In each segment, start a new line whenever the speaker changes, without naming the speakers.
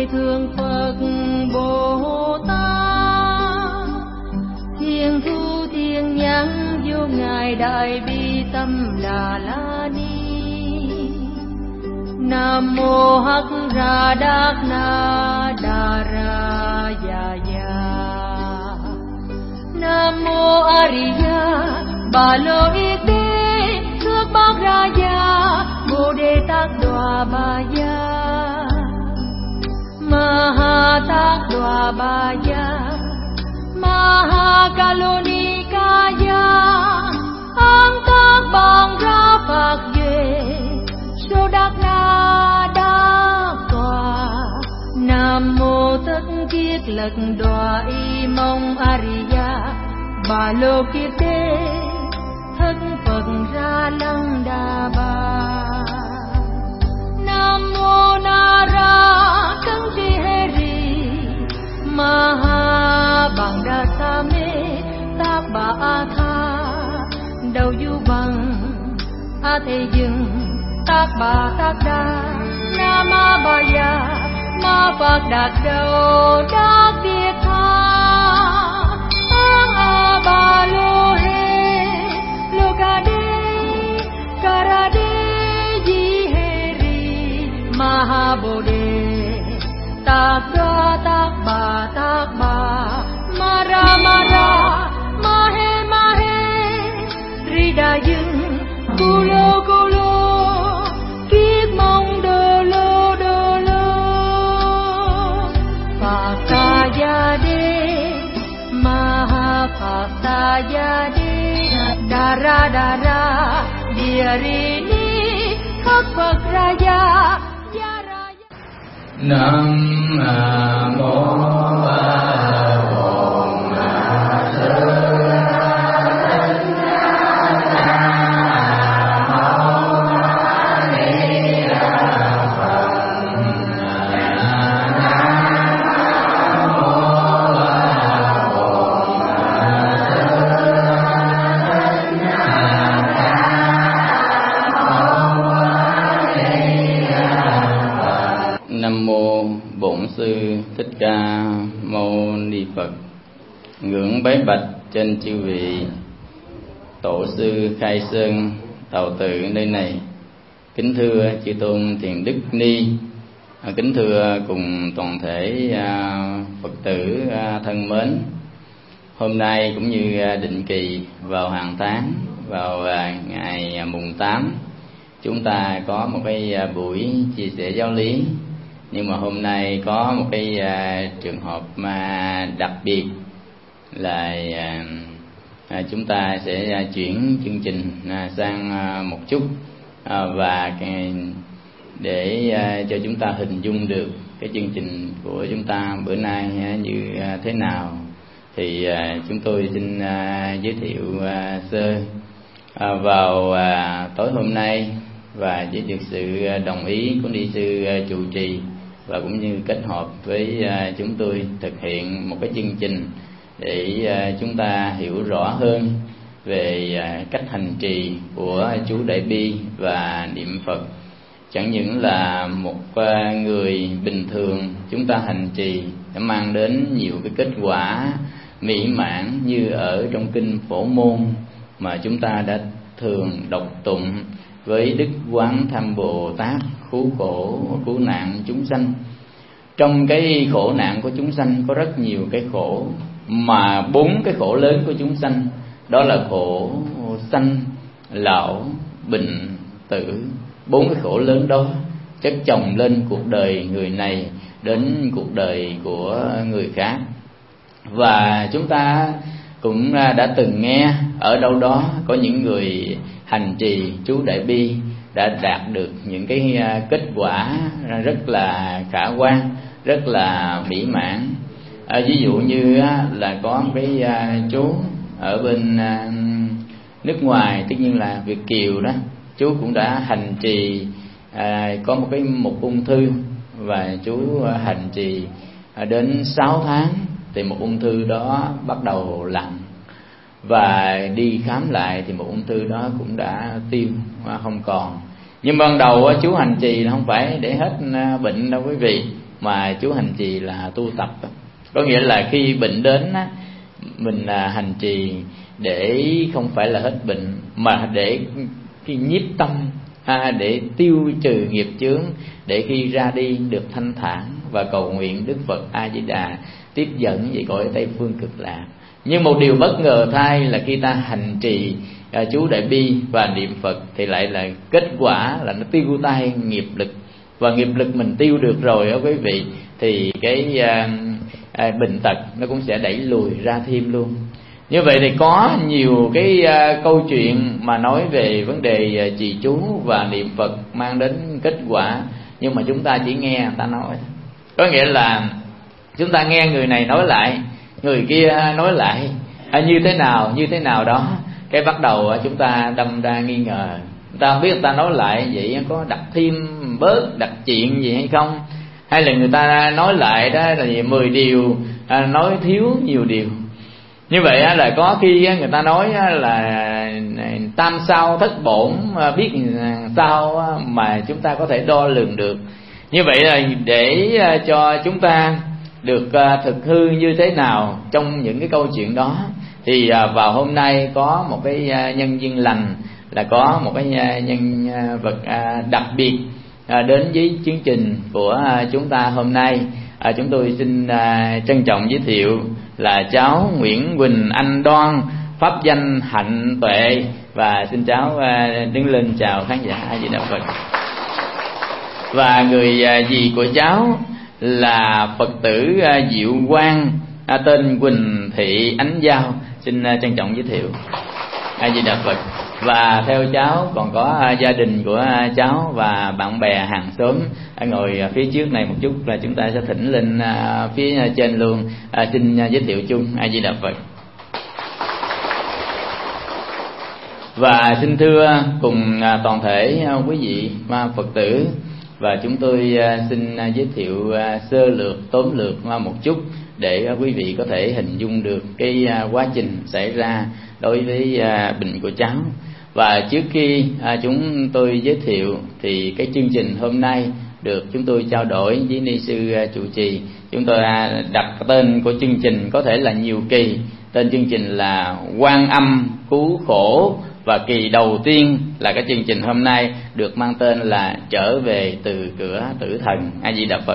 thương Phật Bồ Tát, thiền thu thiền nhãn vô ngài Đại Bi Tâm Đà La Ni. Nam mô Hắc Ra Đát Na Đà Ra Ya Ya. Nam mô A Di Đà Bà Lô Yết Đế Thước Bát Ra Ya Bồ Đề Tát Đọa Bà Ya. Maha Tát Đọa Bà Ya Maha Kaloni Kaya An Tát Bằng Ra Phật Về Sô Đắc Na Đắc Tòa. Nam mô Tất Kiết Lật Đọa Y Mông Ariya Bà Lô Kiết Đế Thất Phật Ra Lăng Đà Bà. Nam mô Na Ra Cấn Tri Hê Ri Maha Bằng Đa Sa Mê Tát Bà A Tha Đầu Du Bằng A Thế Dừng Tát Bà Tát Đa Nam A Ba Ya Ma Phật Đạt Đầu Đắc Việt Tha An A Ba Lô Hê Lô Ca Đê Ca Ra Đê Di Hê Ri Maha Bồ Đề Tát Ra Tát Bà Ma Ra Ma He Ri Đà Dương Cô Lô Kiết Mong Đô Lô Phật Ta Ya Đê Maha Phật Ta Ya Đê Đà Ra Địa Ri Ni Khắc Phật Ra Ya.
Nam mô Thích Ca Mâu Ni Phật. Ngưỡng bái bạch trên chư vị tổ sư khai sơn tào tự nơi này. Kính thưa chư tôn Thiền Đức Ni, kính thưa cùng toàn thể Phật tử thân mến. Hôm nay cũng như định kỳ vào hàng tháng, vào ngày mùng 8, chúng ta có một cái buổi chia sẻ giáo lý. Nhưng mà hôm nay có một cái trường hợp đặc biệt là chúng ta sẽ chuyển chương trình sang một chút, và để cho chúng ta hình dung được cái chương trình của chúng ta bữa nay như thế nào thì chúng tôi xin giới thiệu sơ. Vào tối hôm nay và với được sự đồng ý của ni sư trụ trì và cũng như kết hợp với chúng tôi thực hiện một cái chương trình để chúng ta hiểu rõ hơn về cách hành trì của chú Đại Bi và niệm Phật. Chẳng những là một người bình thường chúng ta hành trì đã mang đến nhiều cái kết quả mỹ mãn như ở trong kinh Phổ Môn mà chúng ta đã thường đọc tụng với Đức Quán Tham Bồ Tát cứu khổ cứu nạn chúng sanh. Trong cái khổ nạn của chúng sanh có rất nhiều cái khổ, mà 4 cái khổ lớn của chúng sanh đó là khổ sanh, lão, bệnh, tử. 4 cái khổ lớn đó chất chồng lên cuộc đời người này đến cuộc đời của người khác. Và chúng ta cũng đã từng nghe ở đâu đó có những người hành trì chú Đại Bi đã đạt được những cái kết quả rất là khả quan, rất là mỹ mãn. Ví dụ như là có một cái chú ở bên nước ngoài, tất nhiên là Việt kiều đó, chú cũng đã hành trì có một ung thư, và chú hành trì đến 6 tháng thì một ung thư đó bắt đầu lặng, và đi khám lại thì một ung thư đó cũng đã tiêu không còn. Nhưng ban đầu chú hành trì không phải để hết bệnh đâu quý vị, mà chú hành trì là tu tập. Có nghĩa là khi bệnh đến á, mình hành trì để không phải là hết bệnh, mà để khi nhiếp tâm, để tiêu trừ nghiệp chướng, để khi ra đi được thanh thản và cầu nguyện Đức Phật A Di Đà tiếp dẫn về cõi Tây phương cực lạc. Nhưng một điều bất ngờ thay là khi ta hành trì chú Đại Bi và niệm Phật thì lại là kết quả là nó tiêu tay nghiệp lực, và nghiệp lực mình tiêu được rồi đó quý vị, thì cái bệnh tật nó cũng sẽ đẩy lùi ra thêm luôn. Như vậy thì có nhiều cái câu chuyện mà nói về vấn đề trì chú và niệm Phật mang đến kết quả, nhưng mà chúng ta chỉ nghe người ta nói. Có nghĩa là chúng ta nghe người này nói lại, người kia nói lại như thế nào đó, cái bắt đầu chúng ta đâm ra nghi ngờ. Người ta không biết người ta nói lại vậy có đặt thêm bớt đặt chuyện gì hay không, hay là người ta nói lại đó là 10 điều nói thiếu nhiều điều. Như vậy là có khi người ta nói là tam sao thất bổn, biết sao mà chúng ta có thể đo lường được. Như vậy là để cho chúng ta được thực hư như thế nào trong những cái câu chuyện đó, thì vào hôm nay có một cái nhân duyên lành, là có một cái nhân vật đặc biệt đến với chương trình của chúng ta hôm nay. Chúng tôi xin trân trọng giới thiệu là cháu Nguyễn Quỳnh Anh Đoan, pháp danh Hạnh Tuệ, và xin cháu đứng lên chào khán giả A Di Đà Phật. Và người dì của cháu là Phật tử Diệu Quang, tên Quỳnh Thị Ánh Giao, xin trân trọng giới thiệu A Di Đà Phật. Và theo cháu còn có gia đình của cháu và bạn bè hàng xóm ngồi phía trước này một chút, là chúng ta sẽ thỉnh lên phía trên luôn. Xin giới thiệu chung A Di Đà Phật. Và xin thưa cùng toàn thể quý vị Phật tử, và chúng tôi xin giới thiệu sơ lược, tóm lược một chút để quý vị có thể hình dung được cái quá trình xảy ra đối với bệnh của cháu. Và trước khi chúng tôi giới thiệu thì cái chương trình hôm nay được chúng tôi trao đổi với ni sư trụ trì. Chúng tôi đặt tên của chương trình có thể là nhiều kỳ. Tên chương trình là Quan Âm Cứu Khổ, và kỳ đầu tiên là cái chương trình hôm nay được mang tên là Trở Về Từ Cửa Tử Thần. A Di Đà Phật.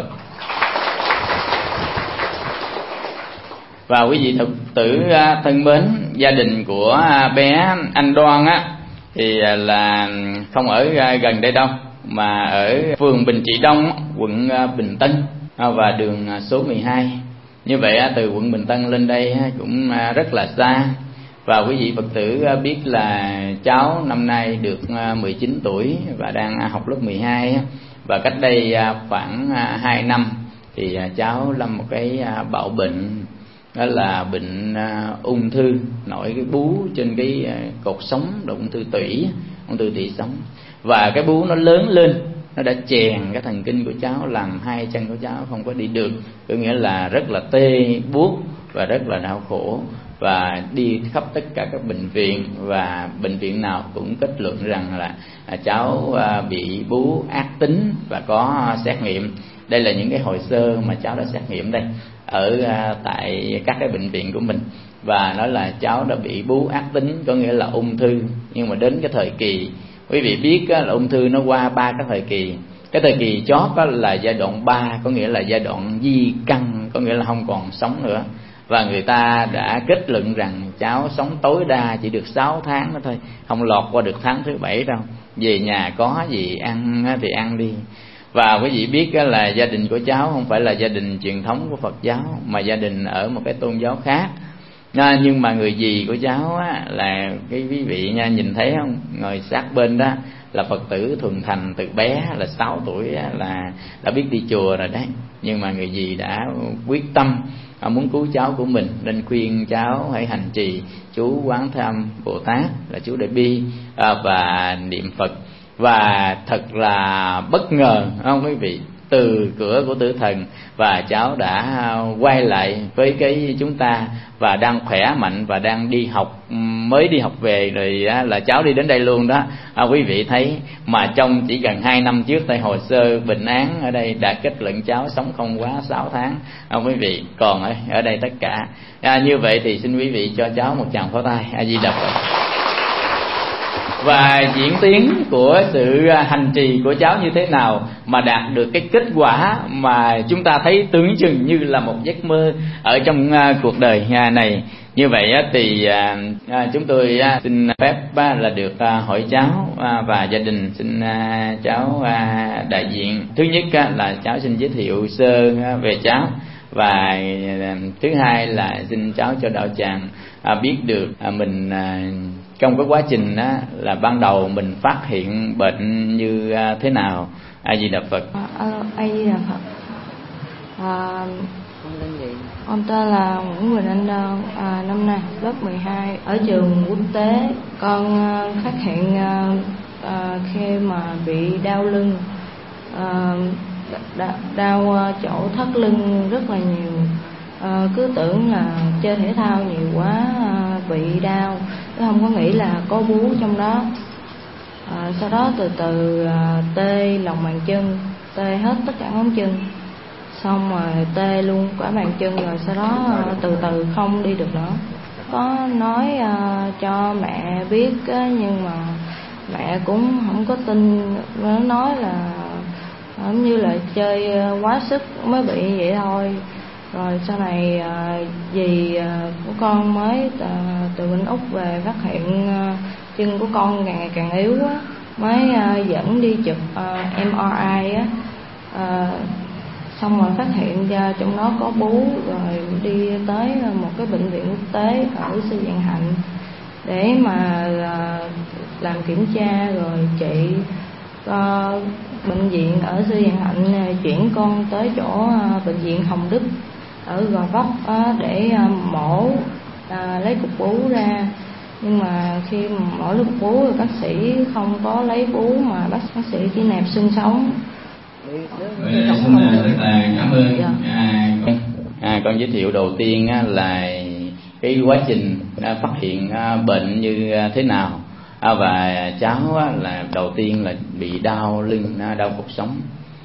Và quý vị Phật tử thân mến, gia đình của bé Anh Đoan thì là không ở gần đây đâu, mà ở phường Bình Trị Đông, quận Bình Tân, và đường số 12. Như vậy từ quận Bình Tân lên đây cũng rất là xa. Và quý vị Phật tử biết là cháu năm nay được 19 tuổi và đang học lớp 12. Và cách đây khoảng 2 năm thì cháu lâm một cái bạo bệnh, đó là bệnh ung thư nổi cái bú trên cái cột sống, là ung thư tủy sống. Và cái bú nó lớn lên, nó đã chèn cái thần kinh của cháu, làm hai chân của cháu không có đi được, có nghĩa là rất là tê buốt và rất là đau khổ. Và đi khắp tất cả các bệnh viện, và bệnh viện nào cũng kết luận rằng là cháu bị bú ác tính và có xét nghiệm. Đây là những cái hồ sơ mà cháu đã xét nghiệm đây ở tại các cái bệnh viện của mình, và nói là cháu đã bị bú ác tính, có nghĩa là ung thư. Nhưng mà đến cái thời kỳ, quý vị biết là ung thư nó qua 3 cái thời kỳ. Cái thời kỳ chót là giai đoạn 3, có nghĩa là giai đoạn di căn, có nghĩa là không còn sống nữa. Và người ta đã kết luận rằng cháu sống tối đa chỉ được 6 tháng đó thôi, không lọt qua được tháng thứ 7 đâu. Về nhà có gì ăn thì ăn đi. Và quý vị biết là gia đình của cháu không phải là gia đình truyền thống của Phật giáo, mà gia đình ở một cái tôn giáo khác. Nhưng mà người dì của cháu là cái quý vị nha, nhìn thấy không, ngồi sát bên đó là Phật tử thuần thành từ bé, là 6 tuổi là đã biết đi chùa rồi đấy. Nhưng mà người dì đã quyết tâm muốn cứu cháu của mình, nên khuyên cháu hãy hành trì chú Quán Thế Âm Bồ Tát, là chú Đại Bi, và niệm Phật. Và thật là bất ngờ không quý vị, từ cửa của tử thần, và cháu đã quay lại với cái chúng ta, và đang khỏe mạnh và đang đi học mới đi học về rồi là cháu đi đến đây luôn đó. Quý vị thấy mà trong chỉ gần 2 năm trước tại hồ sơ bệnh án ở đây đã kết luận cháu sống không quá 6 tháng. Quý vị còn ở đây tất cả. Như vậy thì xin quý vị cho cháu một tràng pháo tay. A Di Đà Phật. Và diễn tiến của sự hành trì của cháu như thế nào mà đạt được cái kết quả mà chúng ta thấy tưởng chừng như là một giấc mơ ở trong cuộc đời này. Như vậy thì chúng tôi xin phép là được hỏi cháu và gia đình. Xin cháu đại diện. Thứ nhất là cháu xin giới thiệu sơ về cháu, và thứ hai là xin cháu cho đạo tràng biết được mình trong cái quá trình là ban đầu mình phát hiện bệnh như thế nào. A Di Đà Phật.
A Di Đà Phật. Con tên là Nguyễn Quỳnh Anh Đơn, năm nay lớp 12 ở trường quốc tế. Con phát hiện khi mà bị đau lưng, đau chỗ thắt lưng rất là nhiều. Cứ tưởng là chơi thể thao nhiều quá bị đau, chứ không có nghĩ là có bú trong đó. Sau đó từ từ tê lòng bàn chân, tê hết tất cả ngón chân, xong rồi tê luôn cả bàn chân, rồi sau đó từ từ không đi được nữa. Có nói cho mẹ biết nhưng mà mẹ cũng không có tin. Nó nói là giống như là chơi quá sức mới bị vậy thôi. Rồi sau này dì của con mới từ bên Úc về phát hiện chân của con càng ngày càng yếu á, mới dẫn đi chụp MRI á, xong rồi phát hiện ra trong đó có bú, rồi đi tới một cái bệnh viện quốc tế ở Sư Vạn Hạnh để mà làm kiểm tra rồi trị. Bệnh viện ở Sư Vạn Hạnh chuyển con tới chỗ bệnh viện Hồng Đức ở Gò Vấp để mổ lấy cục bú ra. Nhưng mà khi mổ lấy cục bú thì bác sĩ không có lấy bú mà bác sĩ chỉ nẹp xương sống.
Xin rất là cảm ơn. Con giới thiệu đầu tiên là cái quá trình phát hiện bệnh như thế nào. Và cháu là đầu tiên là bị đau lưng, đau cột sống,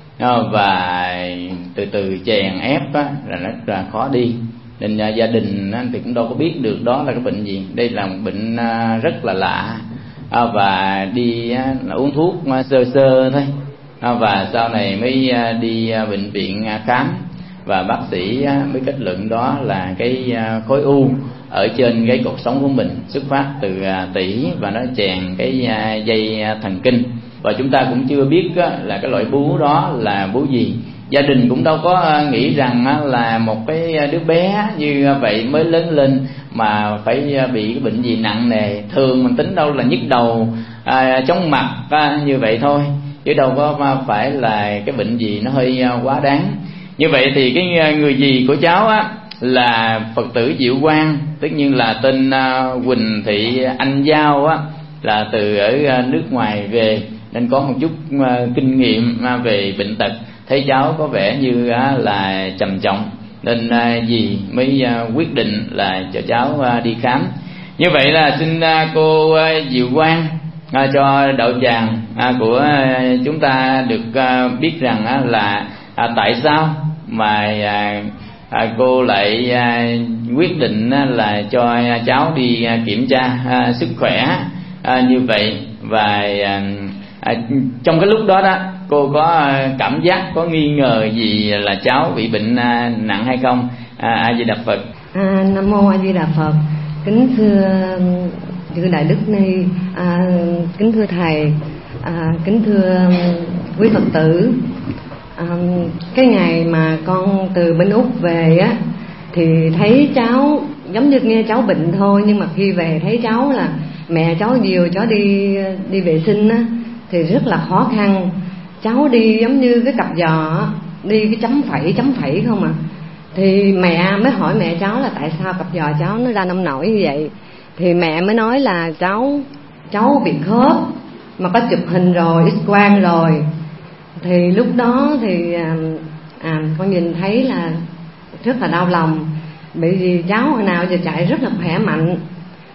và từ từ chèn ép là rất là khó đi, nên gia đình thì cũng đâu có biết được đó là cái bệnh gì. Đây là một bệnh rất là lạ, và đi là uống thuốc sơ sơ thôi, và sau này mới đi bệnh viện khám, và bác sĩ mới kết luận đó là cái khối u ở trên cái cột sống của mình, xuất phát từ tủy và nó chèn cái dây thần kinh. Và chúng ta cũng chưa biết là cái loại bú đó là bú gì. Gia đình cũng đâu có nghĩ rằng là một cái đứa bé như vậy mới lớn lên mà phải bị cái bệnh gì nặng nề. Thường mình tính đâu là nhức đầu, chóng mặt như vậy thôi, chứ đâu có phải là cái bệnh gì nó hơi quá đáng. Như vậy thì cái người dì của cháu là Phật tử Diệu Quang, tất nhiên là tên Quỳnh Thị Anh Giao là từ ở nước ngoài về, nên có một chút kinh nghiệm về bệnh tật. Thấy cháu có vẻ như là trầm trọng, nên dì mới quyết định là cho cháu đi khám. Như vậy là xin cô Diệu Quang cho đạo tràng của chúng ta được biết rằng là tại sao mà cô lại quyết định là cho cháu đi kiểm tra sức khỏe như vậy. Và trong cái lúc đó cô có cảm giác, có nghi ngờ gì là cháu bị bệnh nặng hay không? A Di Đà Phật.
Nam mô A Di Đà Phật. Kính thưa Đại Đức Ni, kính thưa thầy, kính thưa quý Phật tử. Cái ngày mà con từ bên Úc về thì thấy cháu giống như nghe cháu bệnh thôi, nhưng mà khi về thấy cháu là mẹ cháu dìu cháu đi vệ sinh thì rất là khó khăn. Cháu đi giống như cái cặp giò, đi cái chấm phẩy không à. Thì mẹ mới hỏi mẹ cháu là tại sao cặp giò cháu nó ra nông nổi như vậy. Thì mẹ mới nói là cháu bị khớp, mà có chụp hình rồi, x-quang rồi. Thì lúc đó thì con nhìn thấy là rất là đau lòng, bởi vì cháu hồi nào giờ chạy rất là khỏe mạnh.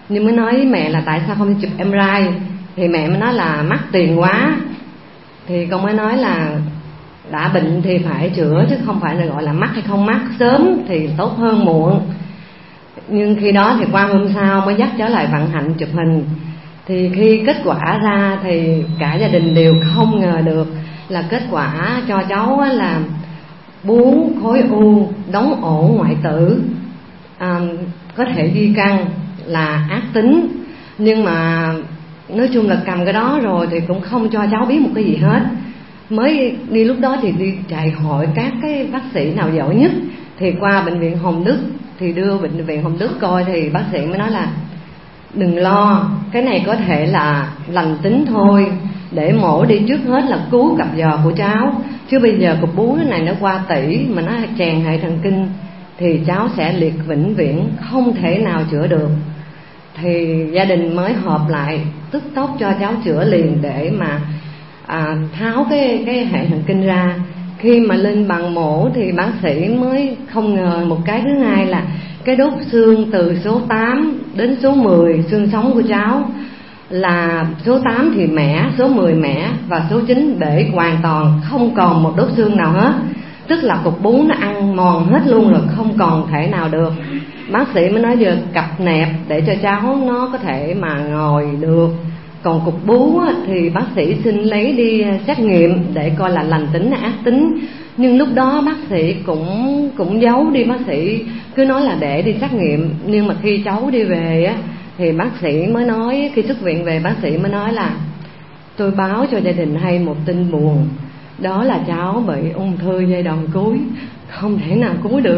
Nhưng mới nói với mẹ là tại sao không chụp MRI, thì mẹ mới nói là mắc tiền quá. Thì con mới nói là đã bệnh thì phải chữa, chứ không phải là gọi là mắc hay không mắc, sớm thì tốt hơn muộn. Nhưng khi đó thì qua hôm sau mới dắt trở lại vận hạnh chụp hình. Thì khi kết quả ra thì cả gia đình đều không ngờ được là kết quả cho cháu là 4 khối u đóng ổ ngoại tử, có thể di căn, là ác tính. Nhưng mà nói chung là cầm cái đó rồi thì cũng không cho cháu biết một cái gì hết. Mới đi lúc đó thì đi chạy hỏi các cái bác sĩ nào giỏi nhất, thì qua bệnh viện Hồng Đức, thì đưa bệnh viện Hồng Đức coi thì bác sĩ mới nói là đừng lo, cái này có thể là lành tính thôi, để mổ đi trước hết là cứu cặp giò của cháu, chứ bây giờ cục bú này nó qua tủy mà nó tràn hệ thần kinh thì cháu sẽ liệt vĩnh viễn, không thể nào chữa được. Thì gia đình mới họp lại tức tốc cho cháu chữa liền để mà tháo cái hệ thần kinh ra. Khi mà lên bằng mổ thì bác sĩ mới không ngờ một cái thứ hai là cái đốt xương từ số 8 đến số 10 xương sống của cháu, là số 8 thì mẻ, số 10 mẻ và số 9 bể hoàn toàn, không còn một đốt xương nào hết. Tức là cục bú nó ăn mòn hết luôn rồi, không còn thể nào được. Bác sĩ mới nói giờ cặp nẹp để cho cháu nó có thể mà ngồi được. Còn cục bú thì bác sĩ xin lấy đi xét nghiệm để coi là lành tính hay ác tính. Nhưng lúc đó bác sĩ cũng giấu đi, bác sĩ cứ nói là để đi xét nghiệm. Nhưng mà khi cháu đi về thì bác sĩ mới nói, khi xuất viện về bác sĩ mới nói là tôi báo cho gia đình hay một tin buồn, đó là cháu bị ung thư giai đoạn cuối, không thể nào cứu được.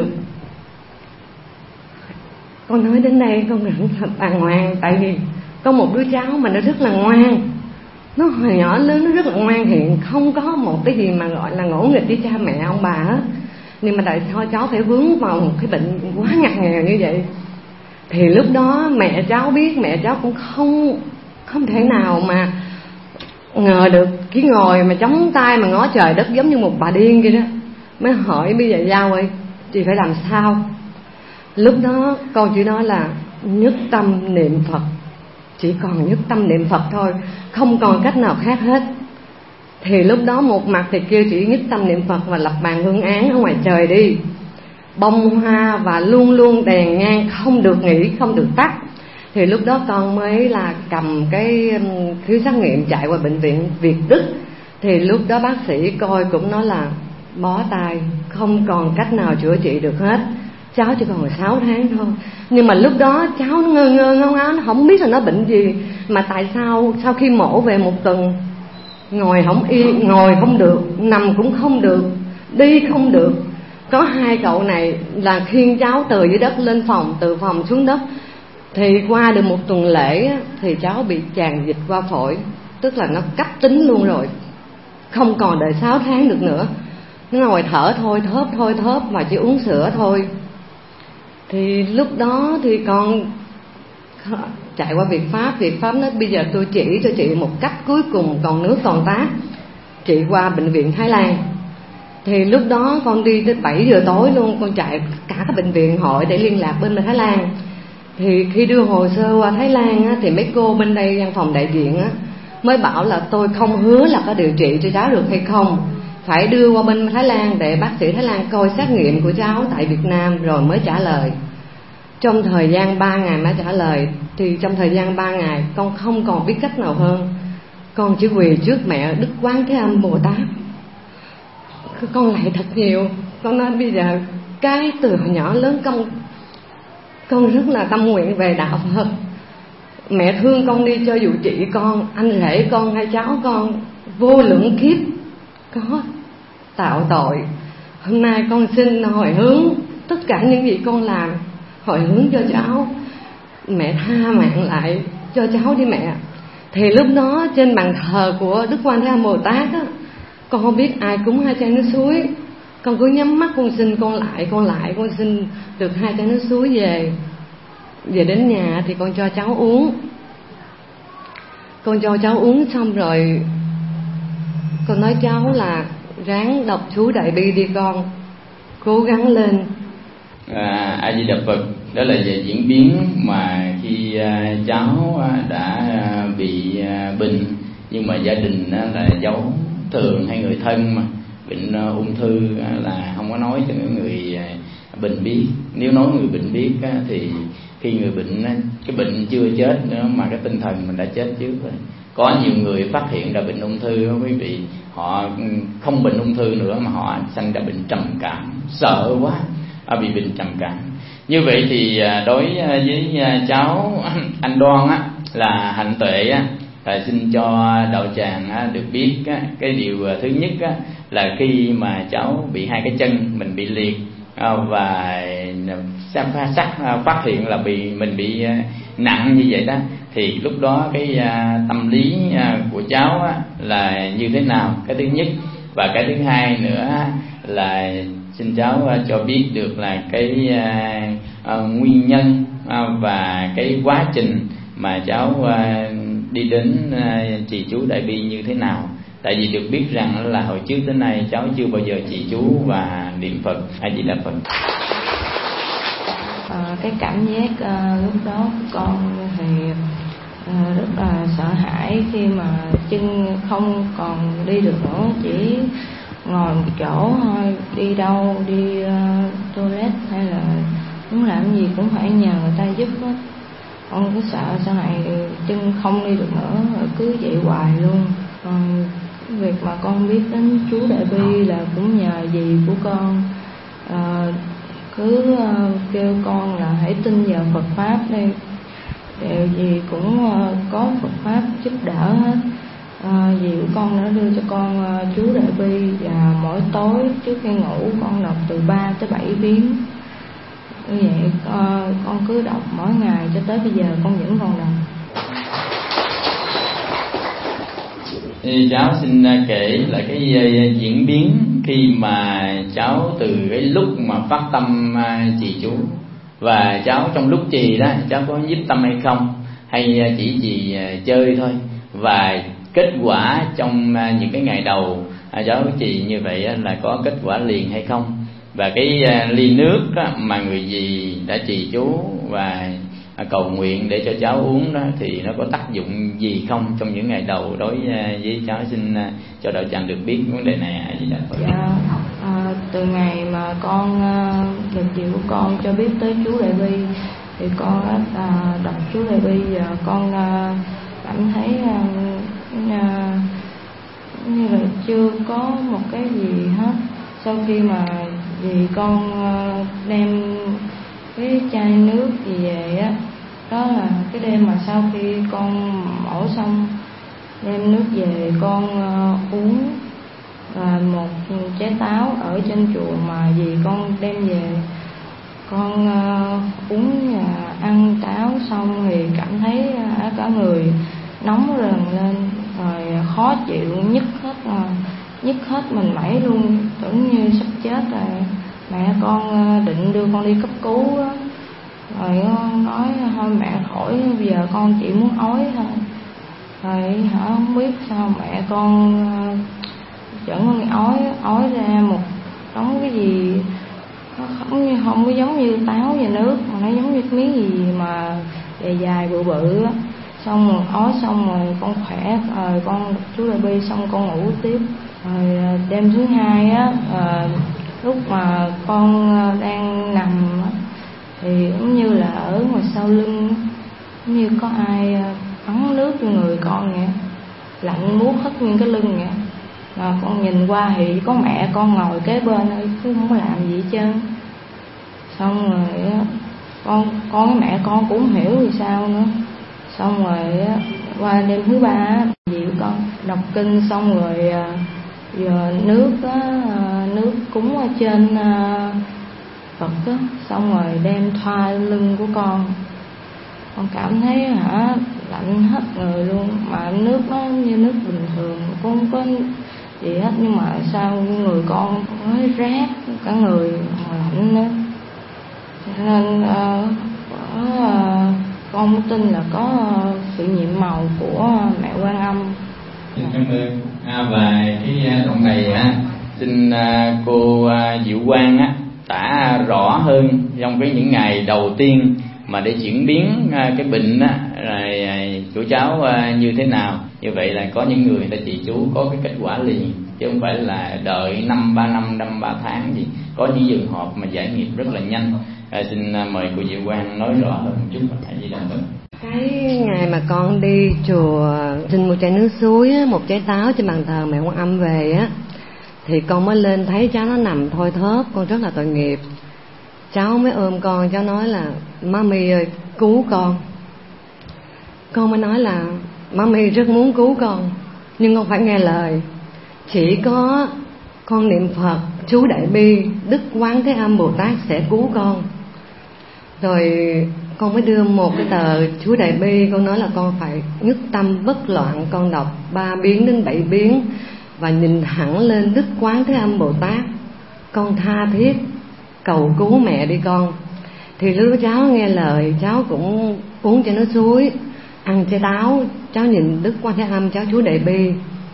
Con nói đến đây con rất là bàng hoàng, tại vì có một đứa cháu mà nó rất là ngoan, nó hồi nhỏ lớn nó rất là ngoan hiền, không có một cái gì mà gọi là ngỗ nghịch với cha mẹ ông bà hết. Nhưng mà tại sao cháu phải vướng vào một cái bệnh quá ngặt nghèo như vậy? Thì lúc đó mẹ cháu biết, mẹ cháu cũng không thể nào mà ngờ được, cái ngồi mà chống tay mà ngó trời đất giống như một bà điên kia đó. Mới hỏi bây giờ Giao ơi, chị phải làm sao? Lúc đó con chỉ nói là nhất tâm niệm Phật, chỉ còn nhất tâm niệm Phật thôi, không còn cách nào khác hết. Thì lúc đó một mặt thì kêu chị nhất tâm niệm Phật và lập bàn hương án ở ngoài trời đi, bông hoa và luôn luôn đèn nhang không được nghỉ, không được tắt. Thì lúc đó con mới là cầm cái phiếu xét nghiệm chạy qua bệnh viện Việt Đức. Thì lúc đó bác sĩ coi cũng nói là bó tay, không còn cách nào chữa trị được hết, cháu chỉ còn 6 tháng thôi. Nhưng mà lúc đó cháu nó ngơ ngơ ngáo ngáo, nó không biết là nó bệnh gì. Mà tại sao sau khi mổ về 1 tuần ngồi không yên, ngồi không được, nằm cũng không được, đi không được. Có 2 cậu này là khiêng cháu từ dưới đất lên phòng, từ phòng xuống đất. Thì qua được 1 tuần lễ thì cháu bị tràn dịch qua phổi, tức là nó cấp tính luôn rồi, không còn đợi 6 tháng được nữa. Nó ngồi thở thôi, thớp mà chỉ uống sữa thôi. Thì lúc đó thì con chạy qua Việt Pháp nói bây giờ tôi chỉ cho chị một cách cuối cùng còn nước còn tát, chị qua bệnh viện Thái Lan. Thì lúc đó con đi tới 7 giờ tối luôn, con chạy cả các bệnh viện hội để liên lạc bên Thái Lan. Thì khi đưa hồ sơ qua Thái Lan thì mấy cô bên đây văn phòng đại diện mới bảo là tôi không hứa là có điều trị cho cháu được hay không, phải đưa qua bên Thái Lan để bác sĩ Thái Lan coi xét nghiệm của cháu tại Việt Nam rồi mới trả lời. Trong thời gian 3 ngày mới trả lời. Thì trong thời gian 3 ngày con không còn biết cách nào hơn, con chỉ quỳ trước mẹ Đức Quán Thế Âm Bồ Tát. Con lại thật nhiều. Con nói bây giờ cái từ hồi nhỏ lớn con rất là tâm nguyện về đạo Phật. Mẹ thương con đi cho dù chị con, anh rể con hay cháu con vô lượng kiếp có tạo tội. Hôm nay con xin hồi hướng tất cả những gì con làm, hồi hướng cho cháu. Mẹ tha mạng lại cho cháu đi mẹ. Thì lúc đó trên bàn thờ của Đức Quan Thế Âm Bồ Tát con không biết ai cúng 2 chai nước suối. Con cứ nhắm mắt con xin, con xin được 2 chai nước suối về. Về đến nhà thì con cho cháu uống. Con cho cháu uống xong rồi con nói cháu là ráng đọc chú Đại Bi đi con, cố gắng lên.
A Di Đà Phật. Đó là về diễn biến mà khi cháu đã bị bệnh, nhưng mà gia đình là giấu thường hay người thân mà bệnh ung thư là không có nói cho người bệnh biết. Nếu nói người bệnh biết thì khi người bệnh cái bệnh chưa chết nữa mà cái tinh thần mình đã chết trước rồi. Có nhiều người phát hiện ra bệnh ung thư quý vị, họ không bệnh ung thư nữa mà họ sanh ra bệnh trầm cảm, sợ quá bị bệnh trầm cảm. Như vậy thì đối với cháu anh Đoan là hạnh tuệ xin cho đạo tràng được biết cái điều thứ nhất là khi mà cháu bị hai cái chân mình bị liệt và phát hiện là mình bị nặng như vậy đó, thì lúc đó cái tâm lý của cháu là như thế nào, cái thứ nhất. Và cái thứ hai nữa là xin cháu cho biết được là cái nguyên nhân và cái quá trình mà cháu đi đến trì chú Đại Bi như thế nào. Tại vì được biết rằng là hồi trước tới nay cháu chưa bao giờ trì chú và niệm Phật A Di Đà Phật.
Cái cảm giác lúc đó của con thì rất là sợ hãi khi mà chân không còn đi được nữa, chỉ ngồi một chỗ thôi, đi đâu đi toilet hay là muốn làm gì cũng phải nhờ người ta giúp hết. Con cứ sợ sau này chân không đi được nữa, rồi cứ vậy hoài luôn. Còn việc mà con biết đến chú Đại Bi là cũng nhờ dì của con cứ kêu con là hãy tin vào Phật Pháp đi, điều gì cũng có Phật Pháp giúp đỡ hết. Dì của con đã đưa cho con chú Đại Bi, và mỗi tối trước khi ngủ con đọc từ 3 tới 7 biến. Như vậy con cứ đọc mỗi ngày cho tới bây giờ con vẫn còn đọc.
Thì cháu xin kể lại cái diễn biến khi mà cháu từ cái lúc mà phát tâm trì chú, và cháu trong lúc trì đó cháu có nhiếp tâm hay không, hay chỉ trì chơi thôi. Và kết quả trong những cái ngày đầu cháu trì như vậy là có kết quả liền hay không. Và cái ly nước mà người dì đã trì chú và cầu nguyện để cho cháu uống đó thì nó có tác dụng gì không trong những ngày đầu đối với cháu? Xin cho đạo tràng được biết vấn đề này.
Dạ, từ ngày mà con được dì của con cho biết tới chú Đại Bi thì con đọc chú Đại Bi, và con cảm thấy như là chưa có một cái gì hết. Sau khi mà dì con đem cái chai nước gì về đó là cái đêm mà sau khi con mổ xong, đem nước về con uống, và một trái táo ở trên chùa mà dì con đem về, con uống và ăn táo xong thì cảm thấy cả người nóng rần lên, rồi khó chịu, nhức hết mình mẩy luôn, tưởng như sắp chết rồi. Mẹ con định đưa con đi cấp cứu đó. Rồi con nói thôi mẹ khỏi, bây giờ con chỉ muốn ói thôi. Rồi không biết sao mẹ con dẫn con ói ra một đống cái gì nó không có giống như táo và nước, mà nó giống như cái miếng gì mà dài dài bự bự á. Xong rồi ói xong rồi con khỏe, rồi con chú Đại Bi xong con ngủ tiếp. Rồi đêm thứ hai lúc mà con đang nằm thì giống như là ở ngoài sau lưng giống như có ai bắn nước cho người con vậy, lạnh buốt hết nguyên cái lưng vậy. Mà con nhìn qua thì có mẹ con ngồi kế bên thôi, chứ không có làm gì hết trơn. Xong rồi con với mẹ con cũng không hiểu vì sao nữa. Xong rồi qua đêm thứ ba dì của con đọc kinh xong rồi giờ nước cúng ở trên Phật á, xong rồi đem thoa lưng của con cảm thấy lạnh hết người luôn, mà nước nó như nước bình thường, cũng không có gì hết, nhưng mà sao người con mới rát cả người lạnh nữa. Cho nên con tin là có sự nhiệm màu của mẹ Quan Âm.
Cảm ơn. Và cái đoạn này xin cô Diệu Quang tả rõ hơn trong những ngày đầu tiên mà để chuyển biến cái bệnh á, rồi của cháu như thế nào. Như vậy là có những người ta chỉ chú có cái kết quả liền, chứ không phải là đợi 3 năm 3 tháng gì. Có những trường hợp mà giải nghiệp rất là nhanh. Xin mời cô Diệu Quang nói rõ hơn một chút.
Cái ngày mà con đi chùa xin một chai nước suối, một trái táo trên bàn thờ mẹ Quan Âm về á, thì con mới lên thấy cháu nó nằm thôi thóp, con rất là tội nghiệp. Cháu mới ôm con, cháu nói là Mami ơi cứu con. Con mới nói là Mami rất muốn cứu con, nhưng con phải nghe lời. Chỉ có con niệm Phật, chú Đại Bi, Đức Quán Thế Âm Bồ Tát sẽ cứu con. Rồi con mới đưa một cái tờ chú Đại Bi, con nói là con phải nhất tâm bất loạn, con đọc 3 biến đến 7 biến và nhìn thẳng lên Đức Quán Thế Âm Bồ Tát, con tha thiết cầu cứu mẹ đi con. Thì lúc cháu nghe lời, cháu cũng uống cho nó suối, ăn trái táo, cháu nhìn Đức Quán Thế Âm, cháu chú Đại Bi.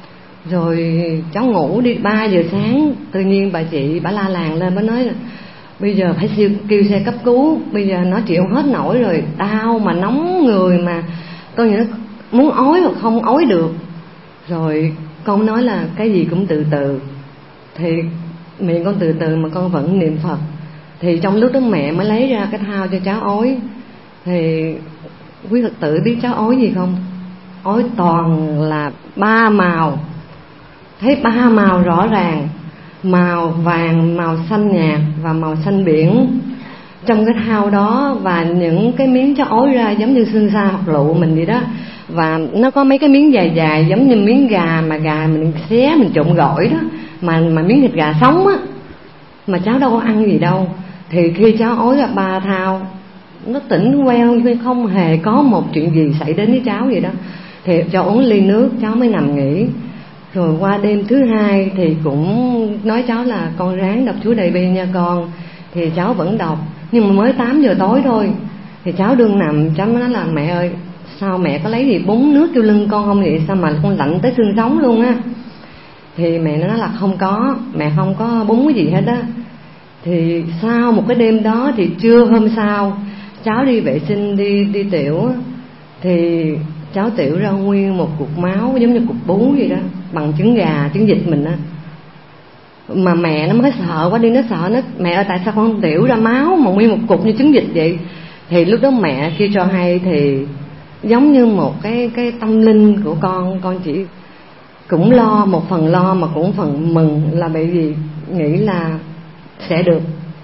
Rồi cháu ngủ đi 3 giờ sáng, tự nhiên bà chị bà la làng lên, bà nói là bây giờ phải kêu xe cấp cứu, bây giờ nó chịu hết nổi rồi, đau mà nóng người mà tôi nghĩ nó muốn ói mà không ói được. Rồi con nói là cái gì cũng từ từ, thì miệng con từ từ mà con vẫn niệm Phật. Thì trong lúc đó mẹ mới lấy ra cái thao cho cháu ói. Thì quý Phật tử biết cháu ói gì không? Ói toàn là 3 màu, thấy 3 màu rõ ràng, màu vàng, màu xanh nhạt và màu xanh biển trong cái thao đó. Và những cái miếng cháu ói ra giống như xương xa hoặc lụ mình vậy đó. Và nó có mấy cái miếng dài dài giống như miếng gà, mà gà mình xé mình trộn gỏi đó, mà miếng thịt gà sống á, mà cháu đâu có ăn gì đâu. Thì khi cháu ói ra 3 thao, nó tỉnh queo, không hề có một chuyện gì xảy đến với cháu vậy đó. Thì cho uống ly nước, cháu mới nằm nghỉ. Rồi qua đêm thứ 2 thì cũng nói cháu là con ráng đọc chú Đại Bi nha con. Thì cháu vẫn đọc, nhưng mà mới 8 giờ tối thôi. Thì cháu đương nằm, cháu nói là mẹ ơi, sao mẹ có lấy gì búng nước vô lưng con không vậy, sao mà con lạnh tới xương sống luôn á. Thì mẹ nó nói là không có, mẹ không có búng cái gì hết á. Thì sau một cái đêm đó thì trưa hôm sau cháu đi vệ sinh, đi tiểu, thì cháu tiểu ra nguyên một cục máu giống như cục bú vậy đó, bằng trứng gà, trứng vịt mình á. Mà mẹ nó mới sợ quá đi, nó sợ, nó mẹ ơi tại sao con tiểu ra máu mà nguyên một cục như trứng vịt vậy. Thì lúc đó mẹ khi cho hay thì giống như một cái tâm linh của con chỉ cũng lo, một phần lo mà cũng phần mừng, là bởi vì nghĩ là sẽ được,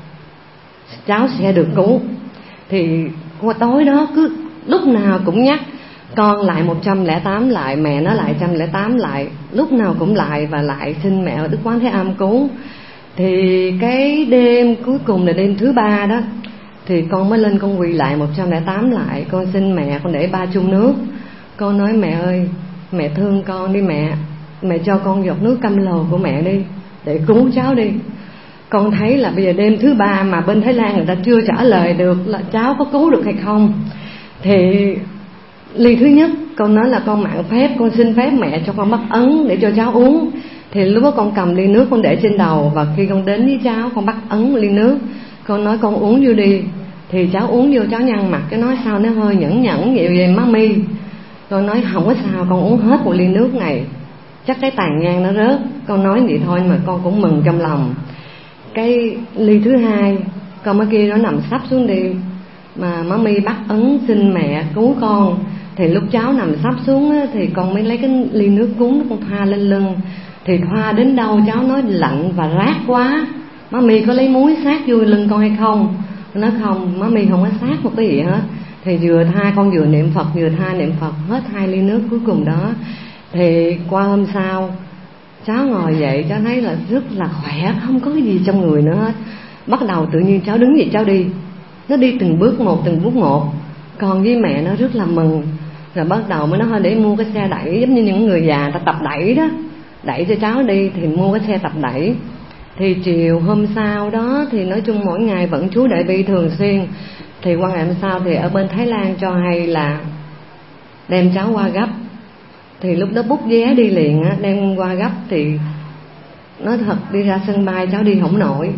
cháu sẽ được cứu. Thì qua tối đó cứ lúc nào cũng nhắc con lại 108 lại, mẹ nó lại 108 lại, lúc nào cũng lại và lại xin mẹ Đức Quán Thế Âm cứu. Thì cái đêm cuối cùng là đêm thứ 3 đó, thì con mới lên con quỳ lại 108 lại, con xin mẹ, con để 3 chung nước. Con nói mẹ ơi, mẹ thương con đi mẹ cho con giọt nước cam lồ của mẹ đi để cứu cháu đi. Con thấy là bây giờ đêm thứ 3 mà bên Thái Lan người ta chưa trả lời được là cháu có cứu được hay không. Thì ly thứ nhất con nói là con mạn phép, con xin phép mẹ cho con bắt ấn để cho cháu uống. Thì lúc đó con cầm ly nước con để trên đầu, và khi con đến với cháu con bắt ấn ly nước, con nói con uống vô đi. Thì cháu uống vô, cháu nhăn mặt, cái nói sao nó hơi nhẫn vậy mami. Con nói không có sao, con uống hết một ly nước này chắc cái tàn nhang nó rớt. Con nói vậy thôi mà con cũng mừng trong lòng. Cái ly thứ 2 con mới kia nó nằm sắp xuống đi, mà mami bắt ấn xin mẹ cứu con. Thì lúc cháu nằm sắp xuống á, thì con mới lấy cái ly nước cúng con thoa lên lưng. Thì thoa đến đâu cháu nói lạnh và rát quá, mami có lấy muối sát vô lưng con hay không? Con nói không, mami không có sát một cái gì hết. Thì vừa tha, con vừa niệm Phật vừa tha niệm Phật hết 2 ly nước cuối cùng đó. Thì qua hôm sau cháu ngồi dậy, cháu thấy là rất là khỏe, không có cái gì trong người nữa hết. Bắt đầu tự nhiên cháu đứng dậy cháu đi, nó đi từng bước một. Con với mẹ nó rất là mừng. Rồi bắt đầu mới nói để mua cái xe đẩy, giống như những người già ta tập đẩy đó, đẩy cho cháu đi. Thì mua cái xe tập đẩy. Thì chiều hôm sau đó thì nói chung mỗi ngày vẫn chú Đại Bi thường xuyên. Thì qua ngày hôm sau thì ở bên Thái Lan cho hay là đem cháu qua gấp. Thì lúc đó bút vé đi liền á, đem qua gấp. Thì nói thật đi ra sân bay cháu đi không nổi,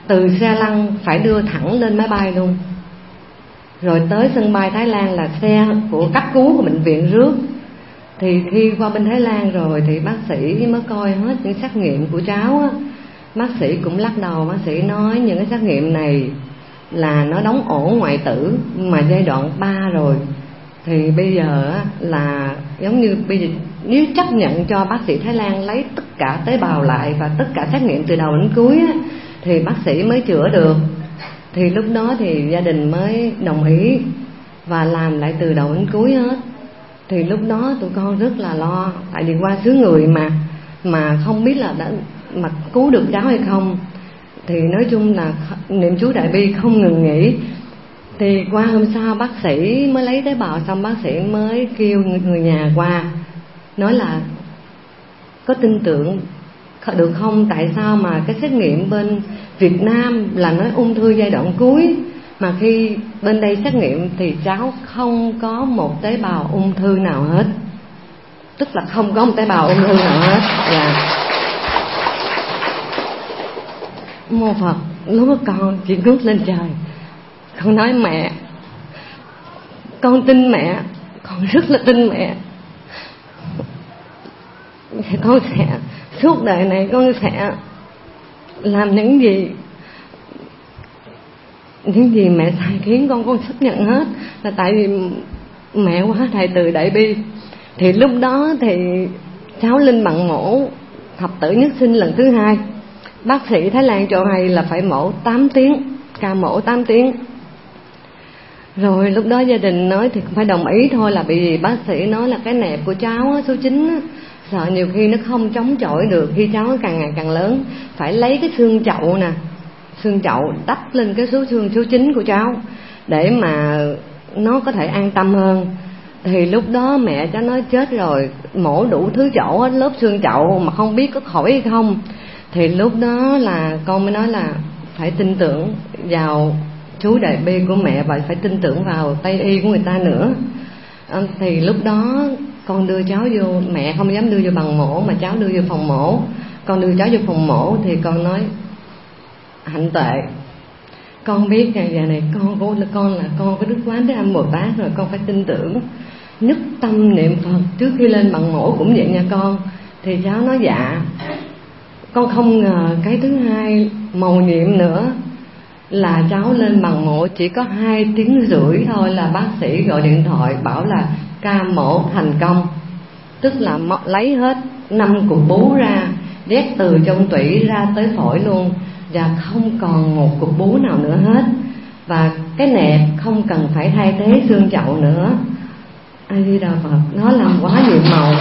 từ xe lăn phải đưa thẳng lên máy bay luôn. Rồi tới sân bay Thái Lan là xe của cấp cứu của bệnh viện rước. Thì khi qua bên Thái Lan rồi thì bác sĩ mới coi hết những xét nghiệm của cháu á. Bác sĩ cũng lắc đầu, bác sĩ nói những cái xét nghiệm này là nó đóng ổ ngoại tử mà giai đoạn 3 rồi. Thì bây giờ á, là giống như bây giờ nếu chấp nhận cho bác sĩ Thái Lan lấy tất cả tế bào lại và tất cả xét nghiệm từ đầu đến cuối á, thì bác sĩ mới chữa được. Thì lúc đó thì gia đình mới đồng ý và làm lại từ đầu đến cuối hết. Thì lúc đó tụi con rất là lo, tại vì qua xứ người mà không biết là đã mà cứu được cháu hay không. Thì nói chung là niệm chú Đại Bi không ngừng nghỉ. Thì qua hôm sau bác sĩ mới lấy tế bào xong, bác sĩ mới kêu người nhà qua, nói là có tin tưởng được không, tại sao mà cái xét nghiệm bên Việt Nam là nói ung thư giai đoạn cuối, mà khi bên đây xét nghiệm thì cháu không có một tế bào ung thư nào hết, tức là không có một tế bào ung thư nào hết. Mô Phật, lúc đó con chỉ ngước lên trời, con nói mẹ, con tin mẹ, con rất là tin mẹ. Con sẽ suốt đời này con sẽ làm những gì mẹ sai khiến con chấp nhận hết, là tại vì mẹ quá thầy từ Đại Bi. Thì lúc đó thì cháu lên bằng mổ thập tử nhất sinh lần thứ 2. Bác sĩ Thái Lan cho hay là phải mổ 8 tiếng, ca mổ 8 tiếng. Rồi lúc đó gia đình nói thì phải đồng ý thôi, là bởi vì bác sĩ nói là cái nẹp của cháu á, số 9 á, sợ nhiều khi nó không chống chọi được, khi cháu càng ngày càng lớn phải lấy cái xương chậu nè, xương chậu đắp lên cái xương số 9 của cháu để mà nó có thể an tâm hơn. Thì lúc đó mẹ cháu nói chết rồi, mổ đủ thứ chỗ hết, lớp xương chậu mà không biết có khỏi hay không. Thì lúc đó là con mới nói là phải tin tưởng vào chú Đại Bi của mẹ và phải tin tưởng vào Tây y của người ta nữa. Thì lúc đó con đưa cháu vô, mẹ không dám đưa vô bằng mổ mà cháu đưa vô phòng mổ. Con đưa cháu vô phòng mổ thì con nói hạnh tuệ, con biết ngày giờ này con là con có Đức Quán Thế Âm Bồ Tát rồi, con phải tin tưởng, nhất tâm niệm Phật trước khi lên bằng mổ cũng vậy nha con. Thì cháu nói dạ. Con không ngờ cái thứ hai mầu nhiệm nữa là cháu lên bằng mổ chỉ có 2 tiếng rưỡi thôi là bác sĩ gọi điện thoại bảo là ca mổ thành công, tức là lấy hết 5 cục bú ra, vét từ trong tủy ra tới phổi luôn, và không còn một cục bú nào nữa hết, và cái nẹp không cần phải thay thế xương chậu nữa. A Di Đà Phật, nó làm quá nhiệm màu.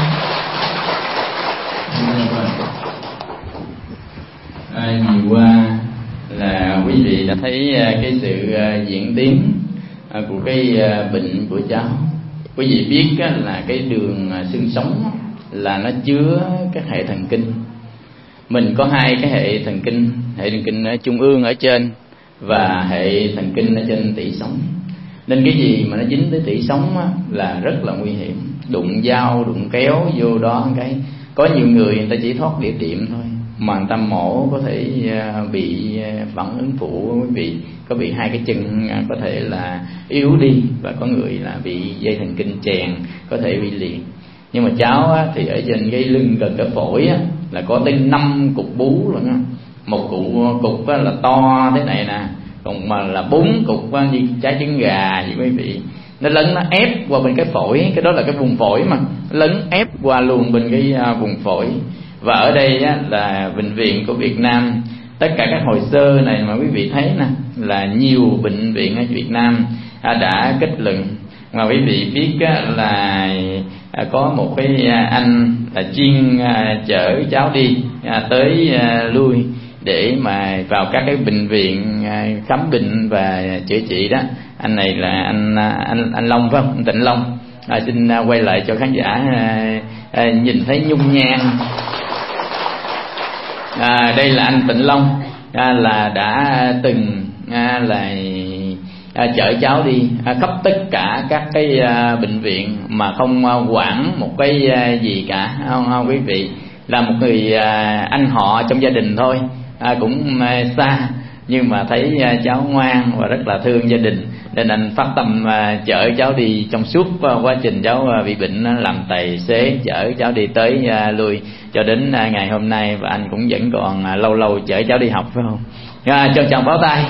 Nhiều qua là quý vị đã thấy cái sự diễn tiến của cái bệnh của cháu. Quý vị biết là cái đường xương sống là nó chứa các hệ thần kinh. Mình có 2 cái hệ thần kinh trung ương ở trên và hệ thần kinh ở trên tủy sống. Nên cái gì mà nó dính tới tủy sống là rất là nguy hiểm. Đụng dao, đụng kéo vô đó cái có nhiều người ta chỉ thoát địa điểm thôi, mà người ta mổ có thể bị phản ứng phụ, có bị 2 cái chân có thể là yếu đi, và có người là bị dây thần kinh chèn, có thể bị liệt. Nhưng mà cháu thì ở trên cái lưng gần cái phổi là có tới 5 cục bú luôn á. Một cục là to thế này nè, còn mà là 4 cục như trái trứng gà vậy quý vị. Nó lấn, nó ép qua bên cái phổi, cái đó là cái vùng phổi mà, lấn ép qua luôn bên cái vùng phổi. Và ở đây là bệnh viện của Việt Nam, tất cả các hồ sơ này mà quý vị thấy nè là nhiều bệnh viện ở Việt Nam đã kết luận. Mà quý vị biết là có một cái anh là chuyên chở cháu đi tới lui để mà vào các cái bệnh viện khám bệnh và chữa trị đó. Anh này là anh Long phải không? Anh Tịnh Long. Xin quay lại cho khán giả nhìn thấy nhung nhan. Đây là anh Tịnh Long, là đã từng là chở cháu đi khắp tất cả các cái bệnh viện mà không quản một cái gì cả, không quý vị. Là một người anh họ trong gia đình thôi, cũng xa, nhưng mà thấy cháu ngoan và rất là thương gia đình, nên anh phát tâm chở cháu đi trong suốt quá trình cháu bị bệnh, làm tài xế chở cháu đi tới lui cho đến ngày hôm nay, và anh cũng vẫn còn lâu lâu chở cháu đi học, phải không? Trân trọng pháo tay.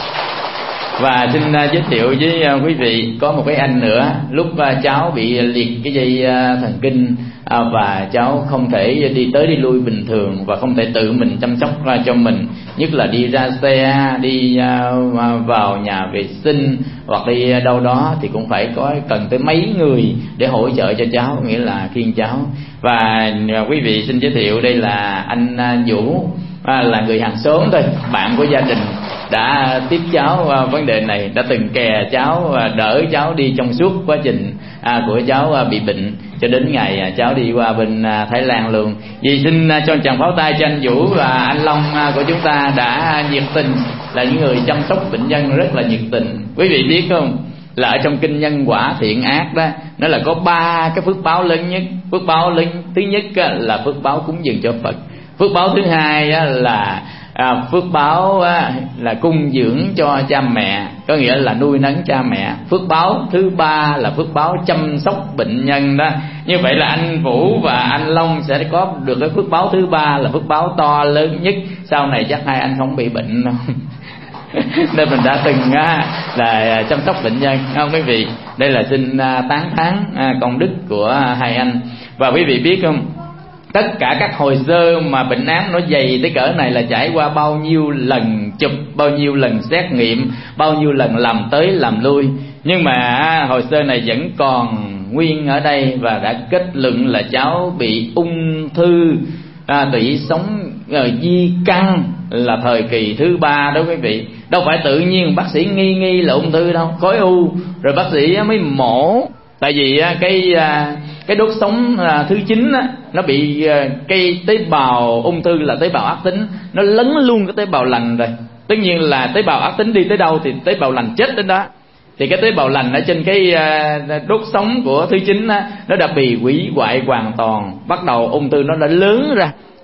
Và xin giới thiệu với quý vị có một cái anh nữa, lúc cháu bị liệt cái dây thần kinh và cháu không thể đi tới đi lui bình thường và không thể tự mình chăm sóc cho mình, nhất là đi ra xe, đi vào nhà vệ sinh hoặc đi đâu đó thì cũng phải cần tới mấy người để hỗ trợ cho cháu, nghĩa là khiêng cháu. Và quý vị xin giới thiệu đây là anh Vũ, là người hàng xóm thôi, bạn của gia đình, đã tiếp cháu vấn đề này, đã từng kè cháu, đỡ cháu đi trong suốt quá trình của cháu bị bệnh cho đến ngày cháu đi qua bên Thái Lan luôn. Vì xin cho tràng pháo tay cho anh Vũ và anh Long của chúng ta đã nhiệt tình, là những người chăm sóc bệnh nhân rất là nhiệt tình. Quý vị biết không, là ở trong kinh nhân quả thiện ác đó, nó là có 3 cái phước báo lớn nhất. Phước báo lớn thứ nhất là phước báo cúng dường cho Phật. Phước báo thứ hai là phước báo là cung dưỡng cho cha mẹ, có nghĩa là nuôi nấng cha mẹ. Phước báo thứ ba là phước báo chăm sóc bệnh nhân đó. Như vậy là anh Vũ và anh Long sẽ có được cái phước báo thứ ba, là phước báo to lớn nhất. Sau này chắc hai anh không bị bệnh đâu. Nên mình đã từng là chăm sóc bệnh nhân, không quý vị? Đây là xin tán thán công đức của hai anh. Và quý vị biết không, tất cả các hồ sơ mà bệnh án nó dày tới cỡ này là trải qua bao nhiêu lần chụp, bao nhiêu lần xét nghiệm, bao nhiêu lần làm tới làm lui, nhưng mà hồ sơ này vẫn còn nguyên ở đây và đã kết luận là cháu bị ung thư tủy sống di căn, là thời kỳ thứ 3 đó quý vị. Đâu phải tự nhiên bác sĩ nghi là ung thư đâu, khối u rồi bác sĩ mới mổ. Tại vì cái đốt sống thứ 9 nó bị cái tế bào ung thư là tế bào ác tính, nó lấn luôn cái tế bào lành rồi. Tất nhiên là tế bào ác tính đi tới đâu thì tế bào lành chết đến đó. Thì cái tế bào lành ở trên cái đốt sống của thứ 9 nó đã bị hủy hoại hoàn toàn. Bắt đầu ung thư nó đã lớn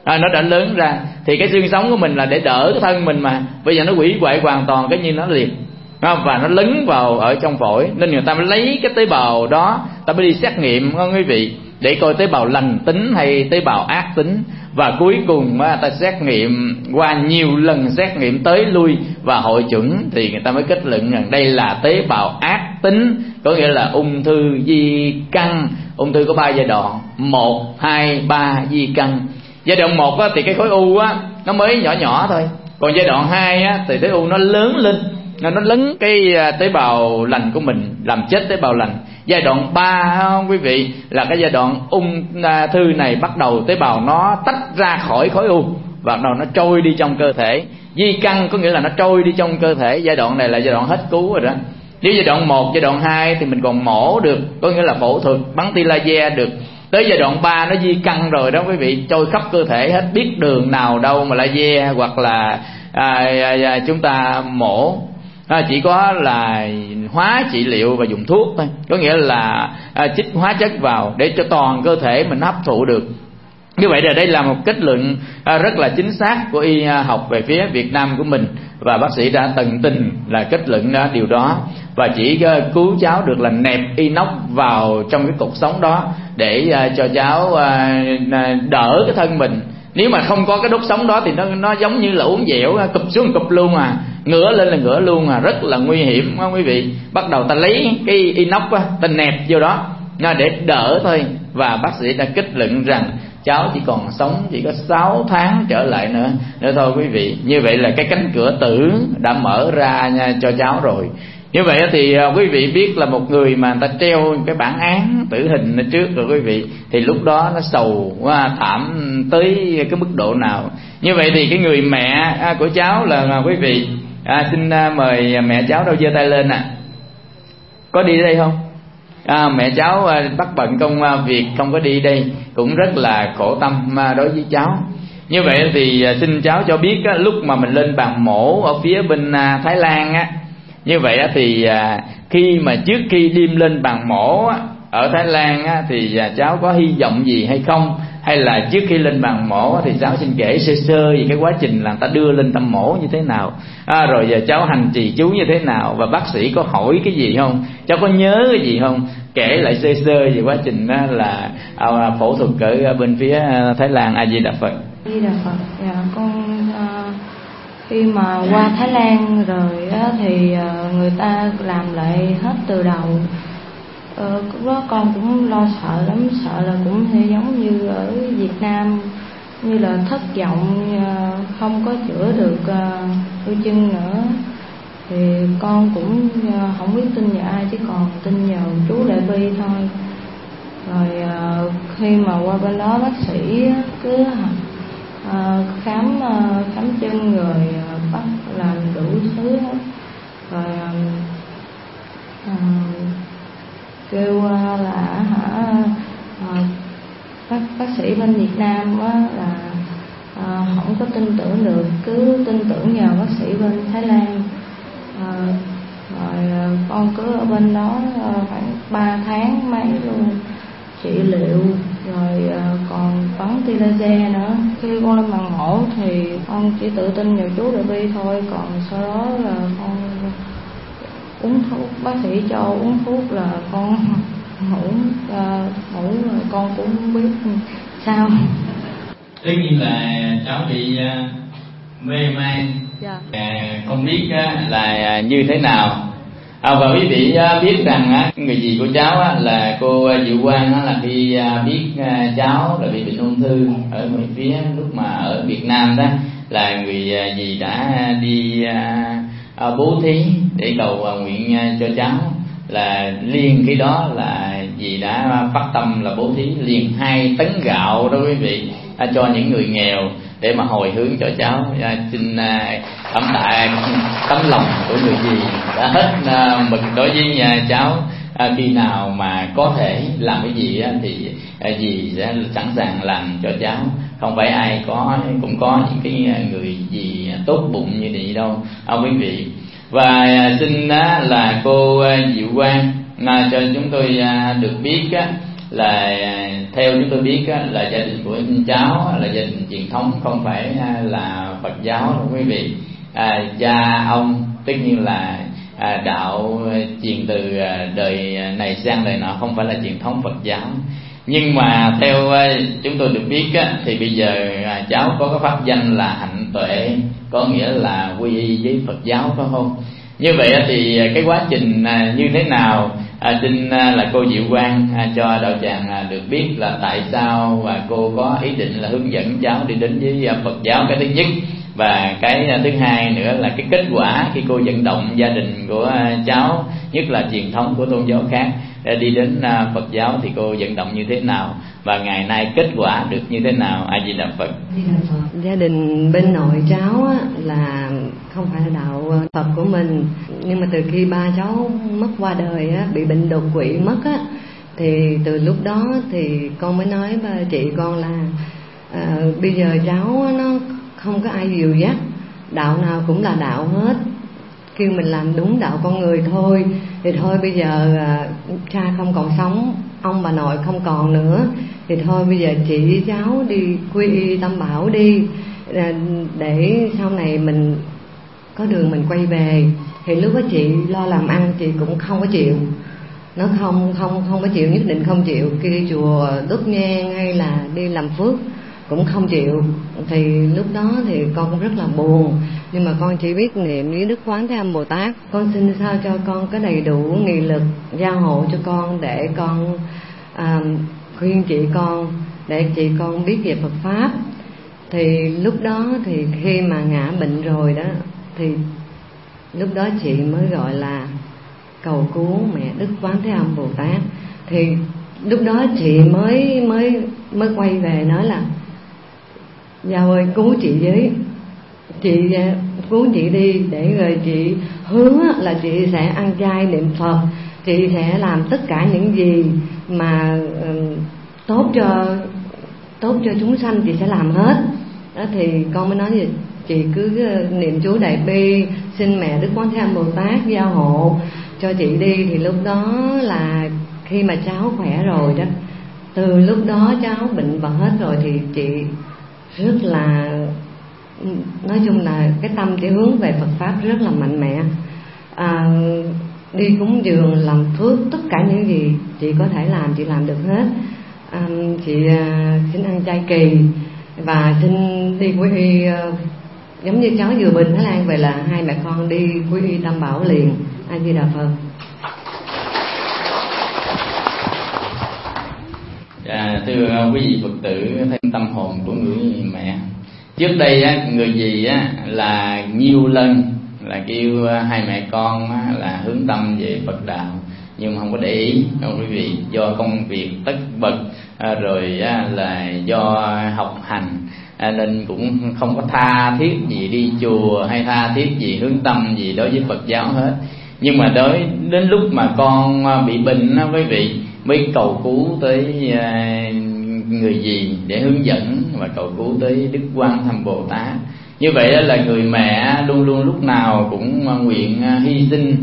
ra, thì cái xương sống của mình là để đỡ cái thân mình mà, bây giờ nó hủy hoại hoàn toàn, cái như nó liệt và nó lấn vào ở trong phổi, nên người ta mới lấy cái tế bào đó, ta mới đi xét nghiệm quý vị, để coi tế bào lành tính hay tế bào ác tính. Và cuối cùng ta xét nghiệm qua nhiều lần xét nghiệm tới lui và hội chuẩn, thì người ta mới kết luận rằng đây là tế bào ác tính, có nghĩa là ung thư di căn. Ung thư có 3 giai đoạn: 1, 2, 3 di căn. Giai đoạn 1 thì cái khối u nó mới nhỏ thôi, còn giai đoạn 2 thì khối u nó lớn lên, nó lấn cái tế bào lành của mình, làm chết tế bào lành. Giai đoạn 3 không quý vị, là cái giai đoạn ung thư này bắt đầu tế bào nó tách ra khỏi khối u, bắt đầu nó trôi đi trong cơ thể. Di căn có nghĩa là nó trôi đi trong cơ thể. Giai đoạn này là giai đoạn hết cứu rồi đó. Nếu giai đoạn 1, giai đoạn 2 thì mình còn mổ được, có nghĩa là phẫu thuật bắn tia laser được. Tới giai đoạn 3 nó di căn rồi đó quý vị, trôi khắp cơ thể hết, biết đường nào đâu mà laser hoặc là chúng ta mổ. Chỉ có là hóa trị liệu và dùng thuốc thôi, có nghĩa là chích hóa chất vào để cho toàn cơ thể mình hấp thụ được. Như vậy là đây là một kết luận rất là chính xác của y học về phía Việt Nam của mình, và bác sĩ đã tận tình là kết luận điều đó, và chỉ cứu cháu được là nẹp inox vào trong cái cột sống đó để cho cháu đỡ cái thân mình. Nếu mà không có cái đốt sống đó thì nó giống như là uống dẻo, cụp xuống cụp luôn ngửa lên là ngửa luôn rất là nguy hiểm quý vị. Bắt đầu ta lấy cái inox ta nẹp vô đó để đỡ thôi, và bác sĩ đã kết luận rằng cháu chỉ còn sống chỉ có 6 tháng trở lại nữa thôi quý vị. Như vậy là cái cánh cửa tử đã mở ra cho cháu rồi. Như vậy thì quý vị biết là một người mà người ta treo cái bản án tử hình ở trước rồi quý vị, thì lúc đó nó sầu thảm tới cái mức độ nào. Như vậy thì cái người mẹ của cháu là quý vị, xin mời mẹ cháu đâu, giơ tay lên có đi đây không? Mẹ cháu bắt bận công việc không có đi đây, cũng rất là khổ tâm đối với cháu. Như vậy thì xin cháu cho biết lúc mà mình lên bàn mổ ở phía bên Thái Lan như vậy thì khi mà trước khi đem lên bàn mổ ở Thái Lan thì cháu có hy vọng gì hay không,
hay là trước khi lên bàn mổ thì cháu xin kể sơ sơ về cái quá trình là người ta đưa lên tâm mổ như thế nào, rồi giờ cháu hành trì chú như thế nào, và bác sĩ có hỏi cái gì không, cháu có nhớ cái gì không, kể lại sơ sơ về quá trình đó là phẫu thuật ở bên phía Thái Lan. A Di Đà Phật.
A Di Đà Phật. Dạ con khi mà qua Thái Lan rồi á, thì người ta làm lại hết từ đầu. Lúc đó con cũng lo sợ lắm, sợ là cũng sẽ giống như ở Việt Nam, như là thất vọng, không có chữa được đôi chân nữa. Thì con cũng không biết tin vào ai, chứ còn tin vào chú Đại Bi thôi. Rồi khi mà qua bên đó bác sĩ cứ khám chân rồi bắt làm đủ thứ hết. Rồi kêu là bác sĩ bên Việt Nam là không có tin tưởng được, cứ tin tưởng vào bác sĩ bên Thái Lan. Rồi con cứ ở bên đó khoảng 3 tháng mấy luôn, trị liệu rồi còn bắn tia laser nữa. Khi con lên bàn mổ thì con chỉ tự tin vào chú Đại Bi thôi, còn sau đó là con uống thuốc, bác sĩ cho uống thuốc là con ngủ rồi con cũng không biết sao.
Tất nhiên là cháu bị mê man, không biết là như thế nào. Và quý vị biết rằng người dì của cháu là cô Diệu Quang, là khi biết cháu là bị bệnh ung thư ở ngoài phía lúc mà ở Việt Nam đó, là người dì đã đi bố thí để cầu nguyện cho cháu. Là liền khi đó là dì đã phát tâm là bố thí liền 2 tấn gạo đó quý vị, cho những người nghèo để mà hồi hướng cho cháu. Xin cảm tạ tấm lòng của người dì đã hết mực đối với nhà cháu. Khi nào mà có thể làm cái gì thì dì sẽ sẵn sàng làm cho cháu. Không phải ai cũng có những cái người dì tốt bụng như vậy đâu quý vị. Và xin là cô Diệu Quang cho chúng tôi được biết là theo chúng tôi biết là gia đình của cháu là gia đình truyền thống, không phải là Phật giáo đâu quý vị. Cha ông tất nhiên là đạo truyền từ đời này sang đời nọ, không phải là truyền thống Phật giáo. Nhưng mà theo chúng tôi được biết thì bây giờ cháu có cái pháp danh là Hạnh Tuệ, có nghĩa là quy y với Phật giáo, phải không? Như vậy thì cái quá trình như thế nào, xin là cô Diệu Quang cho đạo tràng được biết là tại sao và cô có ý định là hướng dẫn cháu đi đến với Phật giáo, cái thứ nhất. Và cái thứ hai nữa là cái kết quả khi cô vận động gia đình của cháu, nhất là truyền thống của tôn giáo khác, để đi đến Phật giáo thì cô vận động như thế nào, và ngày nay kết quả được như thế nào. A Di Đà Phật.
Gia đình bên nội cháu là không phải là đạo Phật của mình, nhưng mà từ khi ba cháu mất qua đời bị bệnh đột quỵ mất thì từ lúc đó thì con mới nói với chị con là bây giờ cháu nó không có ai dìu dắt, đạo nào cũng là đạo hết, kêu mình làm đúng đạo con người thôi. Thì thôi bây giờ cha không còn sống, ông bà nội không còn nữa, thì thôi bây giờ chị với cháu đi quy y Tam Bảo đi, để sau này mình có đường mình quay về. Thì lúc đó chị lo làm ăn chị cũng không có chịu, nó không có chịu, nhất định không chịu. Khi đi chùa đốt nhang hay là đi làm phước cũng không chịu. Thì lúc đó thì con cũng rất là buồn, nhưng mà con chỉ biết niệm với Đức Quán Thế Âm Bồ Tát. Con xin sao cho con có đầy đủ nghị lực gia hộ cho con, để con khuyên chị con, để chị con biết về Phật Pháp. Thì lúc đó thì khi mà ngã bệnh rồi đó, thì lúc đó chị mới gọi là cầu cứu mẹ Đức Quán Thế Âm Bồ Tát. Thì lúc đó chị mới quay về nói là Dạ ơi cứu chị với, chị cứu chị đi, để rồi chị hứa là chị sẽ ăn chay niệm Phật, chị sẽ làm tất cả những gì mà tốt cho chúng sanh chị sẽ làm hết. Đó thì con mới nói gì, chị cứ niệm chú Đại Bi, xin mẹ Đức Quán Thế Âm Bồ Tát gia hộ cho chị đi. Thì lúc đó là khi mà cháu khỏe rồi đó, từ lúc đó cháu bệnh và hết rồi thì chị rất là, nói chung là cái tâm chị hướng về Phật pháp rất là mạnh mẽ. Đi cúng dường, làm phước, tất cả những gì chị có thể làm chị làm được hết. Chị xin ăn chay kỳ và xin đi quy y, giống như cháu vừa bệnh Thái Lan về là hai mẹ con đi quy y Tam Bảo liền. A Di Đà Phật.
Thưa quý vị Phật tử, thêm tâm hồn của người mẹ. Trước đây người dì là nhiều lần là kêu hai mẹ con là hướng tâm về Phật đạo, nhưng không có để ý đâu quý vị, do công việc tất bật rồi là do học hành nên cũng không có tha thiết gì đi chùa hay tha thiết gì hướng tâm gì đối với Phật giáo hết. Nhưng mà đến lúc mà con bị bệnh đó quý vị, mới cầu cứu tới người dì để hướng dẫn và cầu cứu tới Đức Quan Tham Bồ Tát. Như vậy đó là người mẹ luôn luôn lúc nào cũng nguyện hy sinh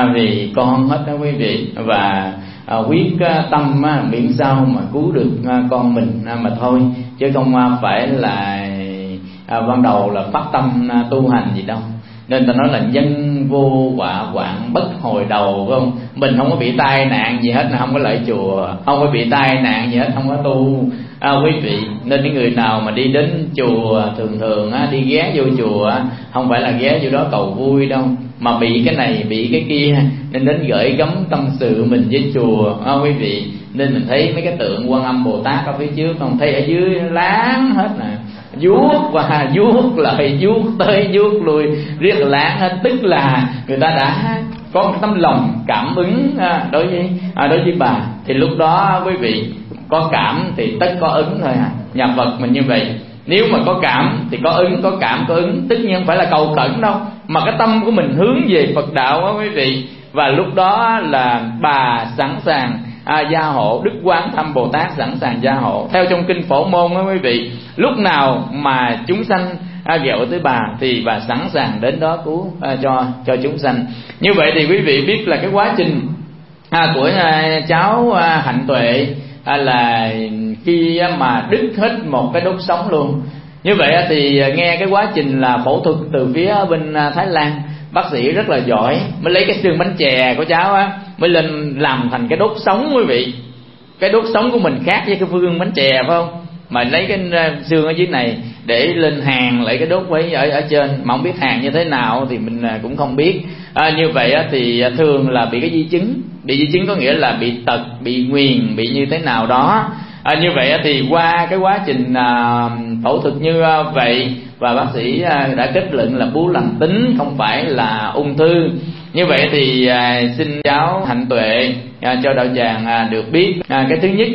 vì con hết đó quý vị, và quyết tâm miễn sao mà cứu được con mình mà thôi, chứ không phải là ban đầu là phát tâm tu hành gì đâu. Nên ta nói là nhân vô quả quạng bất hồi đầu, phải không? Mình không có bị tai nạn gì hết, không có lại chùa, không có bị tai nạn gì hết, không có tu quý vị. Nên những người nào mà đi đến chùa thường đi ghé vô chùa, không phải là ghé vô đó cầu vui đâu, mà bị cái này bị cái kia, nên đến gửi gắm tâm sự mình với chùa quý vị. Nên mình thấy mấy cái tượng Quan Âm Bồ Tát ở phía trước, không thấy ở dưới láng hết nè, vuốt qua vuốt lại, vuốt tới vuốt lui, riết láng hết. Tức là người ta đã có một tấm lòng cảm ứng đối với bà. Thì lúc đó quý vị có cảm thì tất có ứng thôi nhà Phật mình như vậy. Nếu mà có cảm thì có ứng, có cảm có ứng. Tất nhiên không phải là cầu khẩn đâu, mà cái tâm của mình hướng về Phật đạo đó quý vị. Và lúc đó là bà sẵn sàng gia hộ, Đức Quán Thâm Bồ Tát sẵn sàng gia hộ. Theo trong kinh Phổ Môn đó quý vị, lúc nào mà chúng sanh ghẹo tới bà thì bà sẵn sàng đến đó cứu cho chúng sanh. Như vậy thì quý vị biết là cái quá trình của cháu Hạnh Tuệ là khi mà đứt hết một cái đốt sống luôn. Như vậy thì nghe cái quá trình là phẫu thuật từ phía bên Thái Lan, bác sĩ rất là giỏi mới lấy cái xương bánh chè của cháu mới lên làm thành cái đốt sống quý vị. Cái đốt sống của mình khác với cái xương bánh chè phải không, mà lấy cái xương ở dưới này để lên hàn lại cái đốt ấy ở trên, mà không biết hàn như thế nào thì mình cũng không biết. Như vậy thì thường là bị cái di chứng. Bị di chứng có nghĩa là bị tật, bị nguyền, bị như thế nào đó. Như vậy thì qua cái quá trình phẫu thuật như vậy, và bác sĩ đã kết luận là bướu lành tính, không phải là ung thư. Như vậy thì xin cháu Hạnh Tuệ cho đạo tràng được biết, cái thứ nhất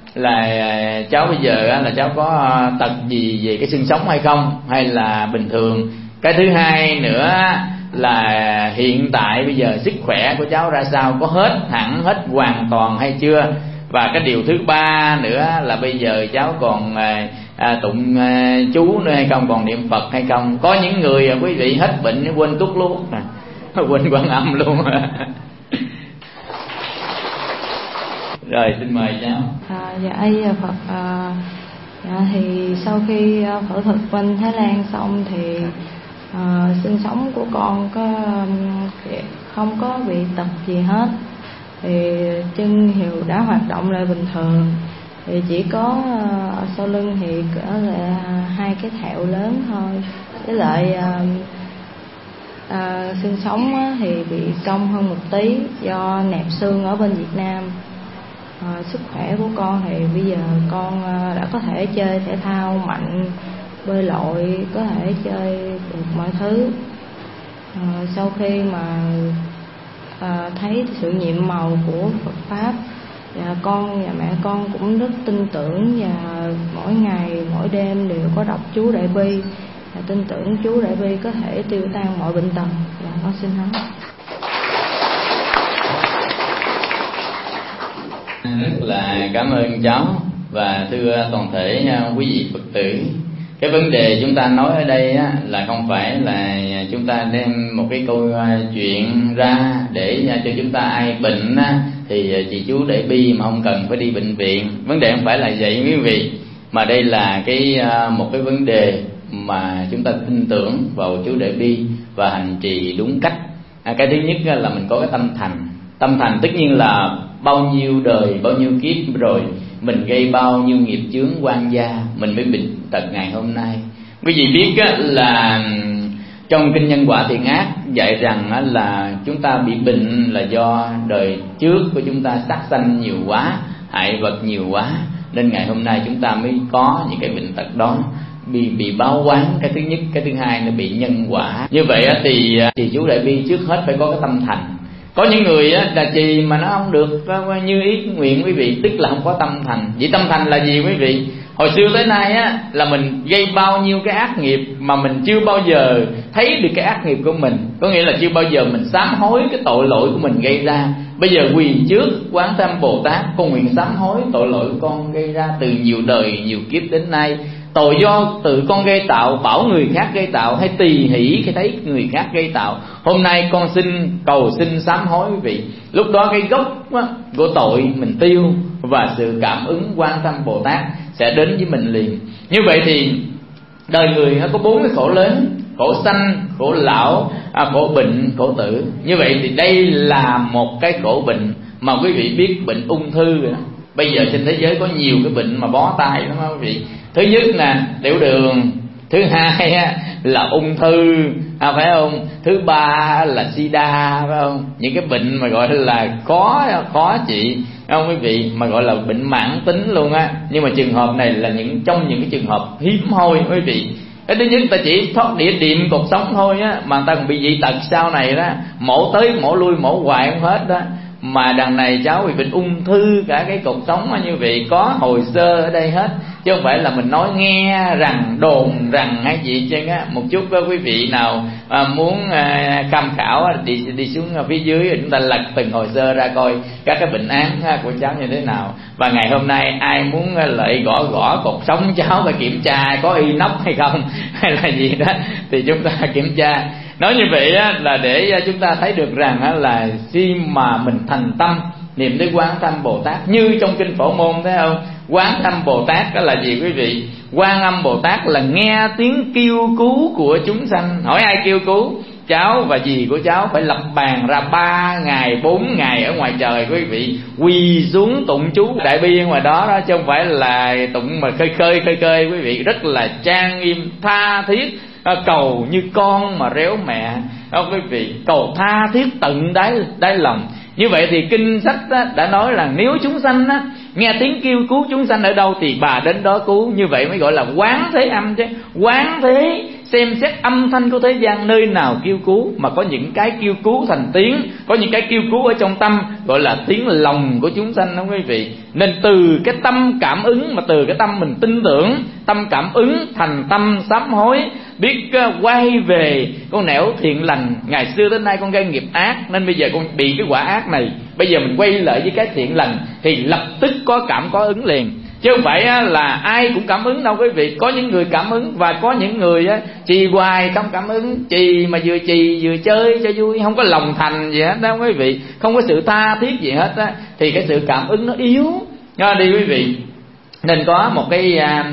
là cháu bây giờ là cháu có tật gì về cái xương sống hay không, hay là bình thường. Cái thứ hai nữa là hiện tại bây giờ sức khỏe của cháu ra sao, có hết hẳn, hết hoàn toàn hay chưa. Và cái điều thứ ba nữa là bây giờ cháu còn tụng chú nữa hay không, còn niệm Phật hay không. Có những người quý vị hết bệnh quên tút luôn, quên Quan Âm luôn. Rồi xin mời cháu.
Dạ A Di Đà Phật. Dạ thì sau khi phẫu thuật bên Thái Lan xong thì xương sống của con không có bị tật gì hết, thì chân hiệu đã hoạt động lại bình thường. Thì chỉ có ở sau lưng thì cỡ là 2 cái thẹo lớn thôi, với lại xương sống thì bị cong hơn một tí do nẹp xương ở bên Việt Nam. Sức khỏe của con thì bây giờ con đã có thể chơi thể thao mạnh, bơi lội, có thể chơi được mọi thứ. Sau khi mà thấy sự nhiệm màu của Phật pháp, và con và mẹ con cũng rất tin tưởng, và mỗi ngày mỗi đêm đều có đọc chú Đại Bi, và tin tưởng chú Đại Bi có thể tiêu tan mọi bệnh tật. Và con xin hết.
Rất là cảm ơn cháu, và thưa toàn thể quý vị Phật tử, Cái vấn đề chúng ta nói ở đây á, là không phải là chúng ta đem một cái câu chuyện ra để cho chúng ta ai bệnh á, thì chị chú để bi mà không cần phải đi bệnh viện. Vấn đề không phải là vậy quý vị, mà đây là một cái vấn đề mà chúng ta tin tưởng vào chú Đại Bi và hành trì đúng cách. Cái thứ nhất là mình có cái tâm thành. Tâm thành tất nhiên là bao nhiêu đời, bao nhiêu kiếp rồi mình gây bao nhiêu nghiệp chướng oan gia, mình mới bệnh tật ngày hôm nay. Quý vị biết là trong kinh Nhân Quả Thiện Ác dạy rằng là chúng ta bị bệnh là do đời trước của chúng ta sát sanh nhiều quá, hại vật nhiều quá, nên ngày hôm nay chúng ta mới có những cái bệnh tật đó, bị báo quán. Cái thứ nhất. Cái thứ hai nó bị nhân quả. Như vậy thì chú Đại Bi trước hết phải có cái tâm thành. Có những người là trì mà nó không được như ý nguyện quý vị, tức là không có tâm thành. Vậy tâm thành là gì quý vị? Hồi xưa tới nay là mình gây bao nhiêu cái ác nghiệp mà mình chưa bao giờ thấy được cái ác nghiệp của mình. Có nghĩa là chưa bao giờ mình sám hối cái tội lỗi của mình gây ra. Bây giờ quỳ trước Quán Thế Âm Bồ Tát, con nguyện sám hối tội lỗi con gây ra từ nhiều đời nhiều kiếp đến nay. Tội do tự con gây tạo, bảo người khác gây tạo, hay tỳ hỷ khi thấy người khác gây tạo. Hôm nay con cầu xin sám hối quý vị. Lúc đó cái gốc của tội mình tiêu, và sự cảm ứng Quan Thế Âm Bồ Tát sẽ đến với mình liền. Như vậy thì đời người nó có 4 cái khổ lớn: khổ sanh, khổ lão, khổ bệnh, khổ tử. Như vậy thì đây là một cái khổ bệnh mà quý vị biết, bệnh ung thư rồi đó. Bây giờ trên thế giới có nhiều cái bệnh mà bó tay lắm quý vị. Thứ nhất nè, tiểu đường. Thứ hai là ung thư, phải không? Thứ ba là sida, phải không? Những cái bệnh mà gọi là khó trị, phải không quý vị? Mà gọi là bệnh mãn tính luôn á. Nhưng mà trường hợp này là trong những cái trường hợp hiếm hoi quý vị. Cái thứ nhất ta chỉ thoát địa điểm cuộc sống thôi á, mà ta còn bị dị tật sau này đó, mổ tới mổ lui mổ hoài không hết đó. Mà đằng này cháu bị bệnh ung thư cả cái cột sống như vậy, có hồ sơ ở đây hết, chứ không phải là mình nói nghe rằng đồn rằng hay gì chứ á. Một chút đó quý vị nào muốn tham khảo đi xuống phía dưới, chúng ta lật từng hồ sơ ra coi các cái bệnh án của cháu như thế nào. Và ngày hôm nay ai muốn lại gõ cột sống cháu và kiểm tra có inox hay không hay là gì đó thì chúng ta kiểm tra. Nói như vậy là để chúng ta thấy được rằng là khi mà mình thành tâm niệm tới Quán Thế Âm Bồ Tát, như trong kinh Phổ Môn thấy không? Quán Thế Âm Bồ Tát đó là gì quý vị? Quan Âm Bồ Tát là nghe tiếng kêu cứu của chúng sanh. Hỏi ai kêu cứu? Cháu và dì của cháu phải lập bàn ra 3 ngày 4 ngày ở ngoài trời quý vị, quỳ xuống tụng chú Đại Bi ở ngoài đó chứ không phải là tụng mà khơi quý vị. Rất là trang nghiêm, tha thiết, cầu như con mà réo mẹ, quý vị, cầu tha thiết tận đáy lòng. Như vậy thì kinh sách đã nói là nếu chúng sanh nghe tiếng kêu cứu chúng sanh ở đâu thì bà đến đó cứu. Như vậy mới gọi là quán thế âm chứ. Quán thế xem xét âm thanh của thế gian, nơi nào kêu cứu, mà có những cái kêu cứu thành tiếng, có những cái kêu cứu ở trong tâm gọi là tiếng lòng của chúng sanh đó quý vị. Nên từ cái tâm cảm ứng, mà từ cái tâm mình tin tưởng, tâm cảm ứng thành tâm sám hối, biết quay về con nẻo thiện lành. Ngày xưa đến nay con gây nghiệp ác, nên bây giờ con bị cái quả ác này, bây giờ mình quay lại với cái thiện lành thì lập tức có cảm có ứng liền. Chứ không phải là ai cũng cảm ứng đâu quý vị. Có những người cảm ứng và có những người trì hoài không cảm ứng. Trì mà vừa trì vừa chơi cho vui, không có lòng thành gì hết đó quý vị, không có sự tha thiết gì hết á, thì cái sự cảm ứng nó yếu đi quý vị. Nên có một cái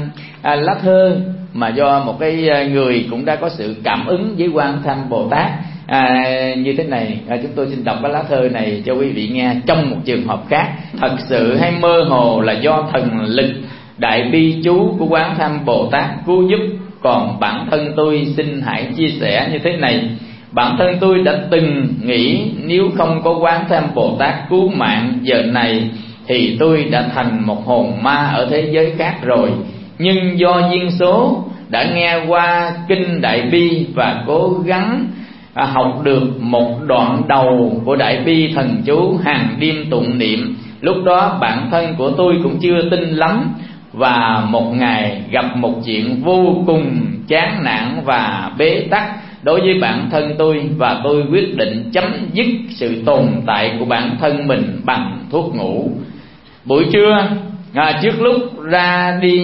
lá thơ mà do một cái người cũng đã có sự cảm ứng với Quan Thế Âm Bồ Tát như thế này. Chúng tôi xin đọc cái lá thơ này cho quý vị nghe trong một trường hợp khác. Thật sự hay mơ hồ là do thần lực đại bi chú của Quán Thế Âm Bồ Tát cứu giúp, còn bản thân tôi xin hãy chia sẻ như thế này. Bản thân tôi đã từng nghĩ nếu không có Quán Thế Âm Bồ Tát cứu mạng giờ này thì tôi đã thành một hồn ma ở thế giới khác rồi. Nhưng do duyên số đã nghe qua kinh Đại Bi và cố gắng học được một đoạn đầu của Đại Bi thần chú hàng đêm tụng niệm. Lúc đó bản thân của tôi cũng chưa tin lắm, và một ngày gặp một chuyện vô cùng chán nản và bế tắc đối với bản thân tôi, và tôi quyết định chấm dứt sự tồn tại của bản thân mình bằng thuốc ngủ. Buổi trưa trước lúc ra đi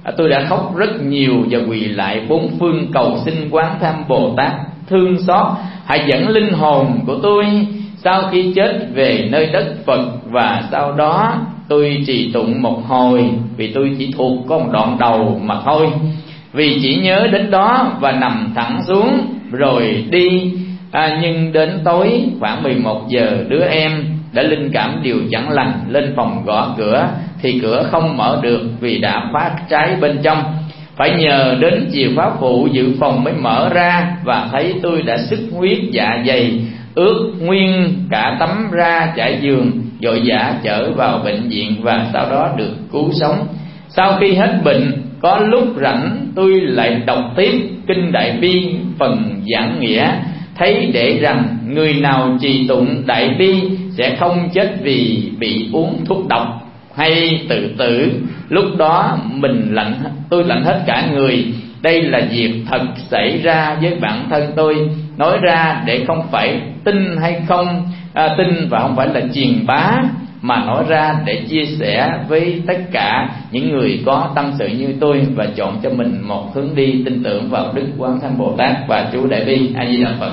Tôi đã khóc rất nhiều và quỳ lại bốn phương cầu xin Quán Tham Bồ Tát thương xót, hãy dẫn linh hồn của tôi sau khi chết về nơi đất Phật, và sau đó tôi trì tụng một hồi, vì tôi chỉ thuộc có một đoạn đầu mà thôi. Vì chỉ nhớ đến đó và nằm thẳng xuống rồi đi. Nhưng đến tối khoảng 11 giờ, đứa em đã linh cảm điều chẳng lành, lên phòng gõ cửa thì cửa không mở được vì đã khóa trái bên trong. Phải nhờ đến chìa khóa phụ dự phòng mới mở ra, và thấy tôi đã xuất huyết dạ dày, ướt nguyên cả tấm ra trải giường, vội vã chở vào bệnh viện và sau đó được cứu sống. Sau khi hết bệnh, có lúc rảnh tôi lại đọc tiếp kinh Đại Bi phần giảng nghĩa, thấy để rằng người nào trì tụng Đại Bi sẽ không chết vì bị uống thuốc độc hay tự tử. Lúc đó tôi lạnh hết cả người. Đây là việc thật xảy ra với bản thân tôi, nói ra để không phải tin hay không tin, và không phải là truyền bá, mà nói ra để chia sẻ với tất cả những người có tâm sự như tôi, và chọn cho mình một hướng đi tin tưởng vào Đức Quán Tham Bồ Tát và chú Đại Bi. A Di Đà Phật.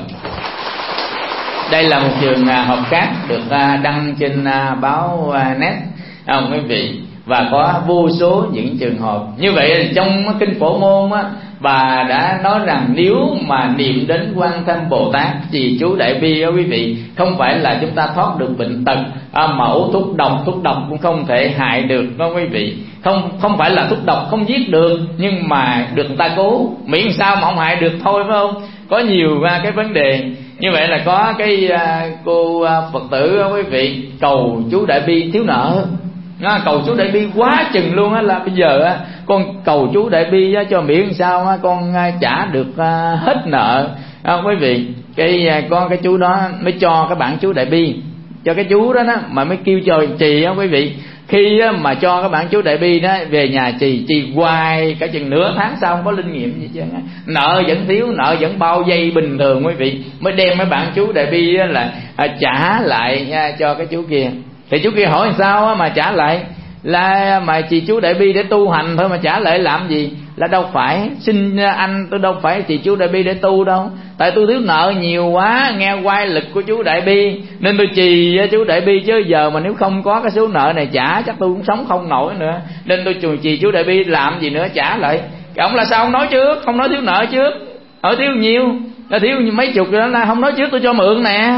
Đây là một trường hợp khác được đăng trên báo net, quý vị, và có vô số những trường hợp như vậy. Trong kinh Phổ Môn á, bà đã nói rằng nếu mà niệm đến Quan Tham Bồ Tát trì chú Đại Bi á, quý vị, không phải là chúng ta thoát được bệnh tật, mẫu thuốc độc cũng không thể hại được đó quý vị. Không phải là thuốc độc không giết được, nhưng mà được người ta cứu, miễn sao mà không hại được thôi, phải không? Có nhiều cái vấn đề như vậy. Là có cái cô Phật tử đó, quý vị, cầu chú Đại Bi thiếu nợ. Cầu chú Đại Bi quá chừng luôn á, là bây giờ á, con cầu chú Đại Bi á, cho miễn sao á, con trả được hết nợ. Quý vị, có cái chú đó mới cho cái bản chú Đại Bi cho cái chú đó mà mới kêu cho trì á, quý vị. Khi mà cho cái bản chú Đại Bi đó về nhà trì hoài cả chừng nửa tháng sau không có linh nghiệm gì chứ, nợ vẫn thiếu, nợ vẫn bao vây bình thường, quý vị. Mới đem cái bản chú Đại Bi là trả lại cho cái chú kia. Thì chú kia hỏi sao mà trả lại, là mà trì chú Đại Bi để tu hành thôi mà trả lại làm gì? Là đâu phải, xin anh, tôi đâu phải trì chú Đại Bi để tu đâu. Tại tôi thiếu nợ nhiều quá, nghe oai lực của chú Đại Bi nên tôi trì chú Đại Bi, chứ giờ mà nếu không có cái số nợ này trả chắc tôi cũng sống không nổi nữa. Nên tôi trì chú Đại Bi làm gì nữa, trả lại. Cái ông là sao không nói trước, không nói thiếu nợ trước. Thiếu nhiều, thiếu mấy chục rồi đó, là không nói trước tôi cho mượn nè.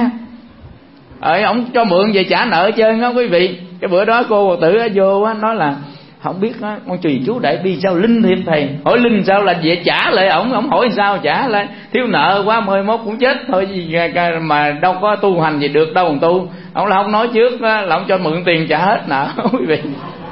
Ông cho mượn về trả nợ chơi đó quý vị. Cái bữa đó cô Phật tử vô nói là không biết con trì chú Đại Bi sao linh thiệt thầy. Hỏi linh sao là về trả lại ổng hỏi sao trả lại. Thiếu nợ quá 11 cũng chết thôi gì, mà đâu có tu hành gì được đâu còn tu. Ông là không nói trước là ông cho mượn tiền trả hết nợ quý vị.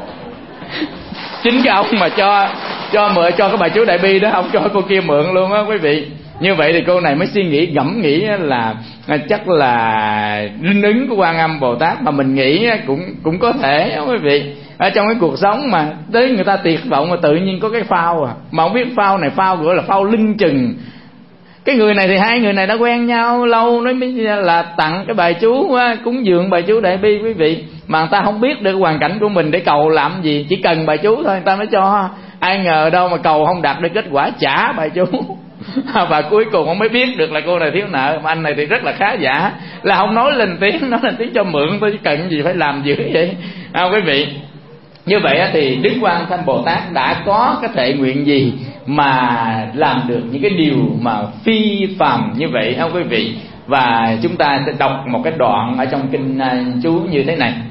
Chính cái ông mà cho cái bà chú Đại Bi đó, ông cho cô kia mượn luôn á quý vị. Như vậy thì cô này mới suy nghĩ ngẫm nghĩ là chắc là linh ứng của Quan Âm Bồ Tát, mà mình nghĩ cũng có thể quý vị. Ở trong cái cuộc sống mà tới người ta tuyệt vọng mà tự nhiên có cái phao mà không biết phao này phao gọi là phao lưng chừng. Cái người này thì hai người này đã quen nhau lâu, nó mới là tặng cái bài chú cúng dường bài chú Đại Bi quý vị. Mà người ta không biết được hoàn cảnh của mình để cầu làm gì, chỉ cần bài chú thôi người ta mới cho. Ai ngờ đâu mà cầu không đạt được kết quả trả bài chú. Và cuối cùng ông mới biết được là cô này thiếu nợ. Mà anh này thì rất là khá giả, là không nói lên tiếng cho mượn tôi, chứ cần gì phải làm dữ vậy quý vị. Như vậy thì Đức Quan Tham Bồ Tát đã có cái thệ nguyện gì mà làm được những cái điều mà phi phàm như vậy quý vị. Và chúng ta sẽ đọc một cái đoạn ở trong kinh chú như thế này.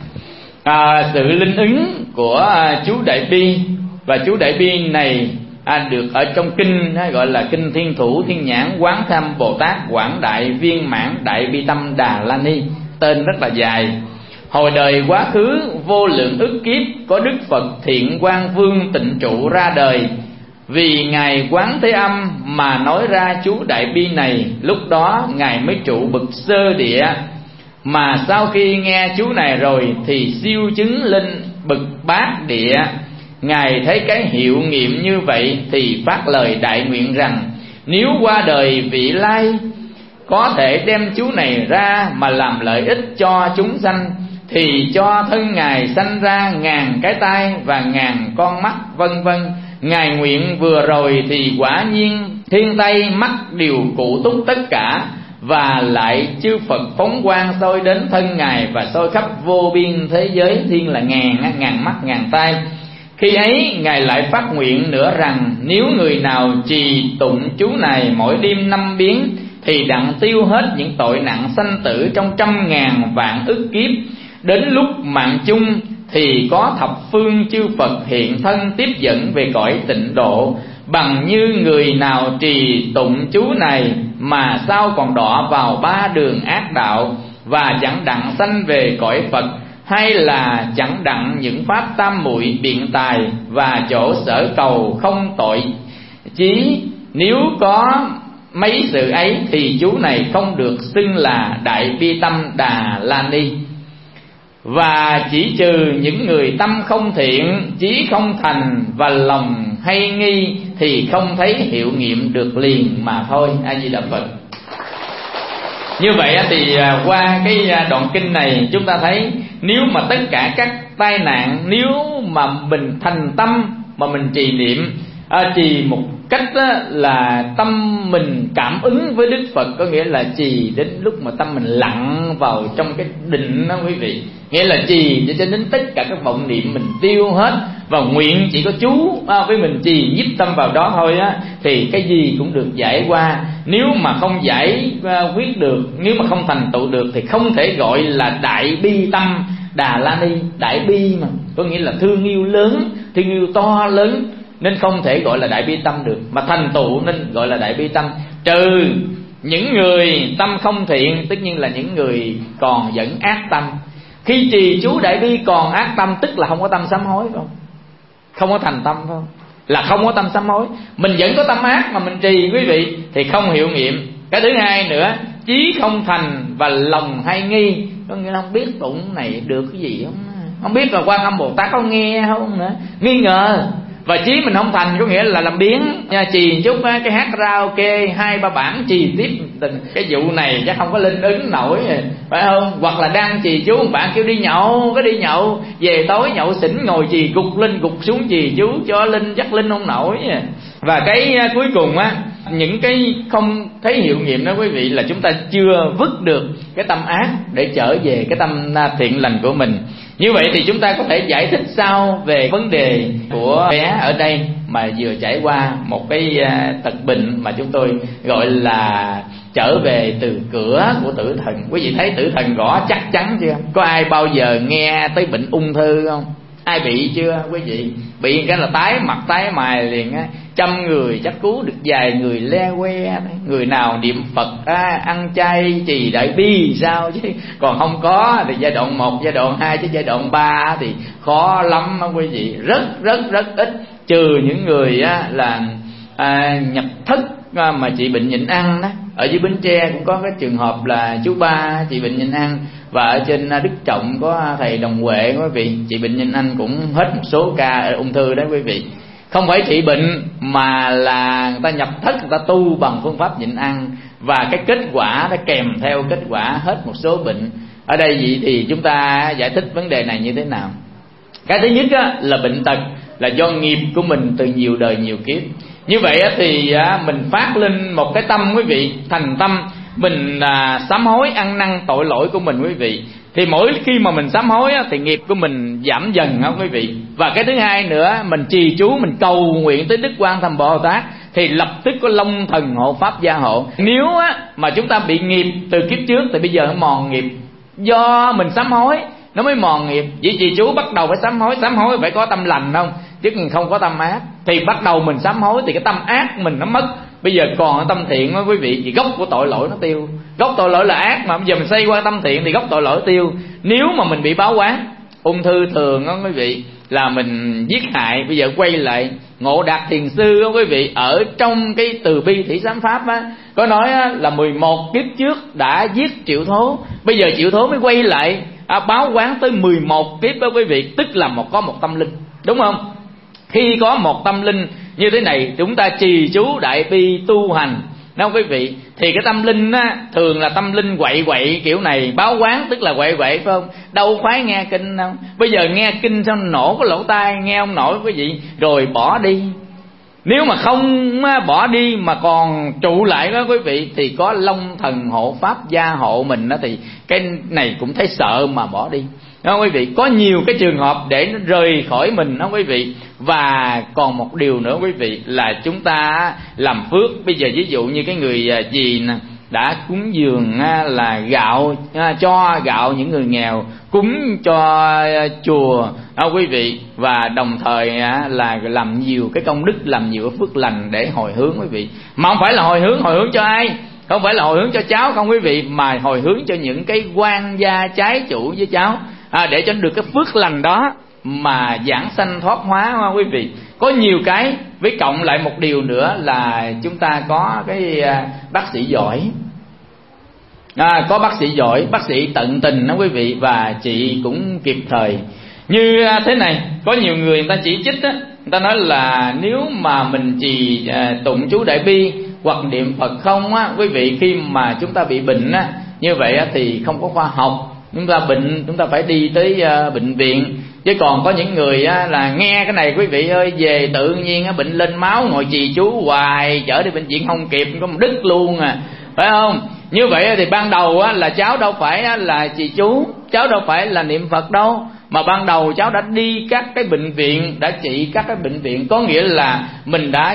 Sự linh ứng của chú Đại Bi. Và chú Đại Bi này được ở trong kinh gọi là kinh Thiên Thủ Thiên Nhãn Quán Tham Bồ Tát Quảng Đại Viên Mãn Đại Bi Tâm Đà La Ni. Tên rất là dài. Hồi đời quá khứ vô lượng ức kiếp, có Đức Phật Thiện Quang Vương Tịnh Trụ ra đời. Vì Ngài Quán Thế Âm mà nói ra chú Đại Bi này, lúc đó Ngài mới trụ bậc sơ địa. Mà sau khi nghe chú này rồi thì siêu chứng lên bậc bát địa. Ngài thấy cái hiệu nghiệm như vậy thì phát lời đại nguyện rằng, nếu qua đời vị lai có thể đem chú này ra mà làm lợi ích cho chúng sanh, thì cho thân Ngài sanh ra ngàn cái tai và ngàn con mắt vân vân, ngài nguyện vừa rồi thì quả nhiên thiên tây mắt đều cụ túc tất cả, và lại chư Phật phóng quang soi đến thân ngài và soi khắp vô biên thế giới. Thiên là ngàn mắt ngàn tai. Khi ấy ngài lại phát nguyện nữa rằng nếu người nào trì tụng chú này mỗi đêm 5 biến thì đặng tiêu hết những tội nặng sanh tử trong 100.000 vạn ức kiếp. Đến lúc mạng chung thì có thập phương chư Phật hiện thân tiếp dẫn về cõi tịnh độ. Bằng như người nào trì tụng chú này mà sao còn đọa vào 3 đường ác đạo, và chẳng đặng sanh về cõi Phật, hay là chẳng đặng những pháp tam muội biện tài và chỗ sở cầu không tội chí. Nếu có mấy sự ấy thì chú này không được xưng là Đại Bi Tâm Đà La Ni. Và chỉ trừ những người tâm không thiện, chí không thành và lòng hay nghi thì không thấy hiệu nghiệm được liền mà thôi. A Di Đà Phật. Như vậy thì qua cái đoạn kinh này chúng ta thấy nếu mà tất cả các tai nạn, nếu mà mình thành tâm mà mình trì niệm, trì một cách là tâm mình cảm ứng với Đức Phật, có nghĩa là trì đến lúc mà tâm mình lặng vào trong cái định đó quý vị, nghĩa là trì cho đến tất cả các vọng niệm mình tiêu hết, và nguyện chỉ có chú với mình trì nhiếp tâm vào đó thôi á, thì cái gì cũng được giải qua. Nếu mà không giải quyết được, nếu mà không thành tựu được thì không thể gọi là Đại Bi Tâm Đà La Ni. Đại bi mà có nghĩa là thương yêu lớn, thương yêu to lớn, nên không thể gọi là Đại Bi Tâm được. Mà thành tựu nên gọi là Đại Bi Tâm. Trừ những người tâm không thiện, tất nhiên là những người còn vẫn ác tâm. Khi trì chú Đại Bi còn ác tâm, tức là không có tâm sám hối, phải không? Không có thành tâm, phải không? Là không có tâm sám hối. Mình vẫn có tâm ác mà mình trì quý vị thì không hiệu nghiệm. Cái thứ hai nữa, chí không thành và lòng hay nghi, có nghĩa là không biết tụng này được cái gì không, không biết là Quan Âm Bồ Tát có nghe không nữa, nghi ngờ. Và chí mình không thành có nghĩa là làm biếng, trì chút cái hát karaoke 2-3 bản trì tiếp, cái vụ này chắc không có linh ứng nổi, phải không? Hoặc là đang trì chú một bạn kêu đi nhậu, cái đi nhậu về tối nhậu xỉn ngồi trì gục lên gục xuống trì chú cho linh, chắc linh không nổi. Và cái cuối cùng á, những cái không thấy hiệu nghiệm đó quý vị, là chúng ta chưa vứt được cái tâm ác để trở về cái tâm thiện lành của mình. Như vậy thì chúng ta có thể giải thích sau về vấn đề của bé ở đây mà vừa trải qua một cái tật bệnh mà chúng tôi gọi là trở về từ cửa của tử thần. Quý vị thấy tử thần gõ chắc chắn chưa? Có ai bao giờ nghe tới bệnh ung thư không? Ai bị chưa quý vị? Bị cái là tái mặt tái mày liền á. 100 người chắc cứu được vài người le que. Người nào niệm Phật ăn chay trì Đại Bi sao chứ, còn không có thì giai đoạn 1, giai đoạn 2 chứ giai đoạn 3 thì khó lắm đó quý vị. Rất ít. Trừ những người là nhập thất mà trị bệnh nhịn ăn đó. Ở dưới Bến Tre cũng có cái trường hợp là chú Ba trị bệnh nhịn ăn, và ở trên Đức Trọng có thầy Đồng Huệ quý vị trị bệnh nhịn ăn cũng hết một số ca ung thư đó quý vị. Không phải trị bệnh mà là người ta nhập thất, người ta tu bằng phương pháp nhịn ăn, và cái kết quả nó kèm theo kết quả hết một số bệnh. Ở đây vậy thì chúng ta giải thích vấn đề này như thế nào? Cái thứ nhất là bệnh tật là do nghiệp của mình từ nhiều đời nhiều kiếp. Như vậy thì mình phát lên một cái tâm quý vị, thành tâm mình sám hối ăn năn tội lỗi của mình quý vị. Thì mỗi khi mà mình sám hối thì nghiệp của mình giảm dần quý vị. Và cái thứ hai nữa, mình trì chú, mình cầu nguyện tới Đức Quan Tham Bồ Tát thì lập tức có long thần hộ pháp gia hộ. Nếu mà chúng ta bị nghiệp từ kiếp trước thì bây giờ nó mòn nghiệp, do mình sám hối nó mới mòn nghiệp. Vậy trì chú bắt đầu phải sám hối phải có tâm lành không, chứ không có tâm ác. Thì bắt đầu mình sám hối thì cái tâm ác mình nó mất, bây giờ còn ở tâm thiện đó quý vị, thì gốc của tội lỗi nó tiêu. Gốc tội lỗi là ác mà bây giờ mình xây qua tâm thiện thì gốc tội lỗi tiêu. Nếu mà mình bị báo oán, ung thư thường đó quý vị, là mình giết hại, bây giờ quay lại Ngộ Đạt Thiền Sư đó quý vị, ở trong cái Từ Bi Thủy Sám Pháp có nói là 11 kiếp trước đã giết Triệu Thố, bây giờ Triệu Thố mới quay lại báo oán tới 11 kiếp đó quý vị, tức là có một tâm linh, đúng không? Khi có một tâm linh như thế này, chúng ta trì chú Đại Bi tu hành, đúng không quý vị? Thì cái tâm linh thường là tâm linh quậy kiểu này, báo oán tức là quậy phải không? Đâu khoái nghe kinh đâu. Bây giờ nghe kinh xong nổ cái lỗ tai, nghe không nổi quý vị, rồi bỏ đi. Nếu mà không bỏ đi mà còn trụ lại đó quý vị, thì có Long Thần hộ pháp gia hộ mình đó, thì cái này cũng thấy sợ mà bỏ đi đó quý vị. Có nhiều cái trường hợp để nó rời khỏi mình đó quý vị. Và còn một điều nữa quý vị, là chúng ta làm phước. Bây giờ ví dụ như cái người dì nè, đã cúng dường là gạo, cho gạo những người nghèo, cúng cho chùa quý vị, và đồng thời là làm nhiều cái công đức, làm nhiều cái phước lành để hồi hướng quý vị. Mà không phải là hồi hướng cho ai, không phải là hồi hướng cho cháu không quý vị, mà hồi hướng cho những cái quan gia trái chủ với cháu, để cho được cái phước lành đó mà giảng sanh thoát hóa quý vị. Có nhiều cái, với cộng lại một điều nữa là chúng ta có cái bác sĩ giỏi, có bác sĩ giỏi, bác sĩ tận tình đó quý vị, và chị cũng kịp thời. Như thế này, có nhiều người ta chỉ trích á, người ta nói là nếu mà mình chỉ tụng chú Đại Bi hoặc niệm Phật không á quý vị, khi mà chúng ta bị bệnh á, như vậy á thì không có khoa học. Chúng ta bệnh, chúng ta phải đi tới bệnh viện. Chứ còn có những người á, là nghe cái này quý vị ơi, về tự nhiên á, bệnh lên máu, ngồi trì chú hoài, chở đi bệnh viện không kịp, có một đứt luôn phải không? Như vậy thì ban đầu á, là cháu đâu phải là trì chú, cháu đâu phải là niệm Phật đâu, mà ban đầu cháu đã đi các cái bệnh viện, đã trị các cái bệnh viện. Có nghĩa là mình đã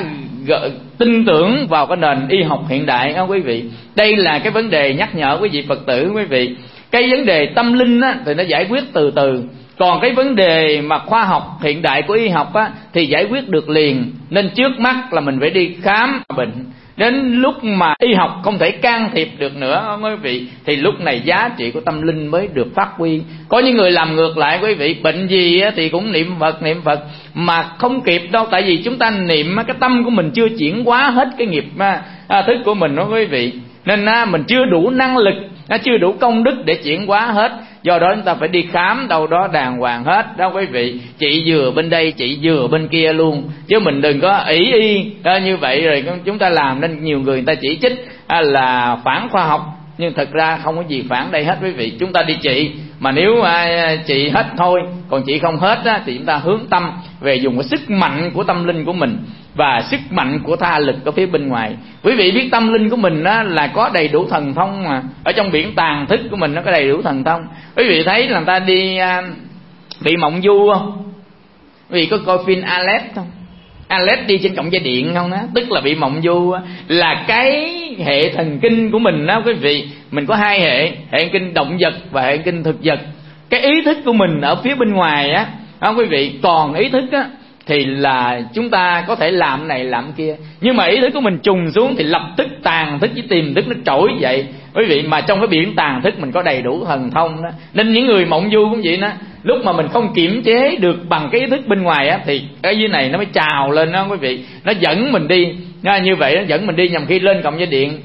tin tưởng vào cái nền y học hiện đại đó quý vị. Đây là cái vấn đề nhắc nhở quý vị Phật tử quý vị. Cái vấn đề tâm linh á, thì nó giải quyết từ từ. Còn cái vấn đề mà khoa học hiện đại của y học á, thì giải quyết được liền. Nên trước mắt là mình phải đi khám bệnh. Đến lúc mà y học không thể can thiệp được nữa quý vị, thì lúc này giá trị của tâm linh mới được phát huy. Có những người làm ngược lại quý vị, bệnh gì thì cũng niệm Phật mà không kịp đâu. Tại vì chúng ta niệm, cái tâm của mình chưa chuyển hóa hết cái nghiệp thức của mình đó quý vị. Nên mình chưa đủ năng lực, chưa đủ công đức để chuyển hóa hết. Do đó chúng ta phải đi khám đâu đó đàng hoàng hết đó quý vị. Chị vừa bên đây, chị vừa bên kia luôn, chứ mình đừng có ỷ y như vậy rồi chúng ta làm. Nên nhiều người ta chỉ trích là phản khoa học, nhưng thật ra không có gì phản đây hết quý vị. Chúng ta đi trị, mà nếu trị hết thôi, còn trị không hết thì chúng ta hướng tâm về dùng cái sức mạnh của tâm linh của mình và sức mạnh của tha lực ở phía bên ngoài. Quý vị biết tâm linh của mình là có đầy đủ thần thông mà. Ở trong biển tàng thức của mình nó có đầy đủ thần thông. Quý vị thấy là người ta đi bị mộng du không? Quý vị có coi phim Alet không? Alet đi trên cọng dây điện không đó? Tức là bị mộng du là cái hệ thần kinh của mình đó quý vị. Mình có hai hệ thần kinh động vật và hệ thần kinh thực vật. Cái ý thức của mình ở phía bên ngoài á, không quý vị. Còn ý thức á thì là chúng ta có thể làm này làm kia, nhưng mà ý thức của mình trùng xuống thì lập tức tàn thức với tiềm thức nó trỗi dậy quý vị. Mà trong cái biển tàn thức mình có đầy đủ thần thông đó. Nên những người mộng du cũng vậy đó, lúc mà mình không kiểm chế được bằng cái ý thức bên ngoài á, thì cái dưới này nó mới trào lên đó quý vị. Nó dẫn mình đi như vậy, nó dẫn mình đi. Nhằm khi lên cọng dây điện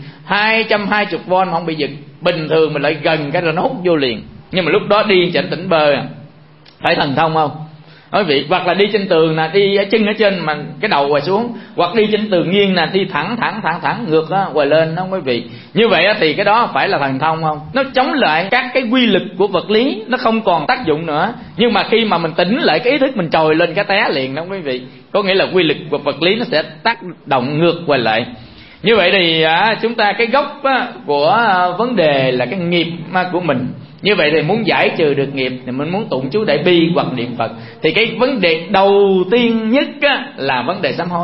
220V không bị giật, bình thường mình lại gần cái rồi nó hút vô liền. Nhưng mà lúc đó đi chẳng tỉnh bơ, phải thần thông không quý vị? Hoặc là đi trên tường nè, đi ở chân ở trên mà cái đầu quay xuống, hoặc đi trên tường nghiêng nè, đi thẳng ngược đó quay lên đó quý vị. Như vậy thì cái đó phải là thần thông không? Nó chống lại các cái quy lực của vật lý, nó không còn tác dụng nữa. Nhưng mà khi mà mình tỉnh lại cái ý thức mình trồi lên cái té liền đó quý vị. Có nghĩa là quy lực của vật lý nó sẽ tác động ngược quay lại. Như vậy thì chúng ta cái gốc của vấn đề là cái nghiệp của mình. Như vậy thì muốn giải trừ được nghiệp thì mình muốn tụng chú Đại Bi hoặc niệm Phật, thì cái vấn đề đầu tiên nhất là vấn đề sám hối.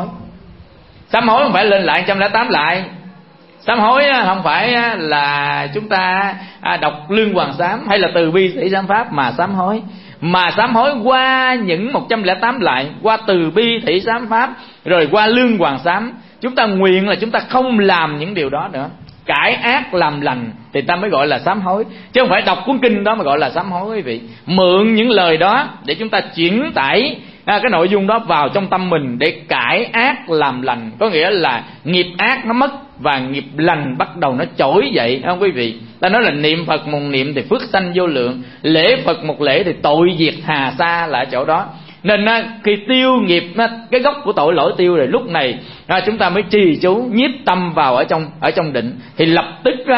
Sám hối không phải lên lại 108 lại. Sám hối không phải là chúng ta đọc Lương Hoàng Sám hay là Từ Bi Thị Sám Pháp mà sám hối, mà sám hối qua những 108 lại, qua Từ Bi Thị Sám Pháp rồi qua Lương Hoàng Sám. Chúng ta nguyện là chúng ta không làm những điều đó nữa, cải ác làm lành thì ta mới gọi là sám hối, chứ không phải đọc cuốn kinh đó mà gọi là sám hối quý vị. Mượn những lời đó để chúng ta chuyển tải cái nội dung đó vào trong tâm mình để cải ác làm lành. Có nghĩa là nghiệp ác nó mất và nghiệp lành bắt đầu nó trỗi dậy, không quý vị? Ta nói là niệm Phật một niệm thì phước sanh vô lượng, lễ Phật một lễ thì tội diệt hà sa là ở chỗ đó. Nên khi tiêu nghiệp, cái gốc của tội lỗi tiêu rồi, lúc này chúng ta mới trì chú nhiếp tâm vào ở trong định, thì lập tức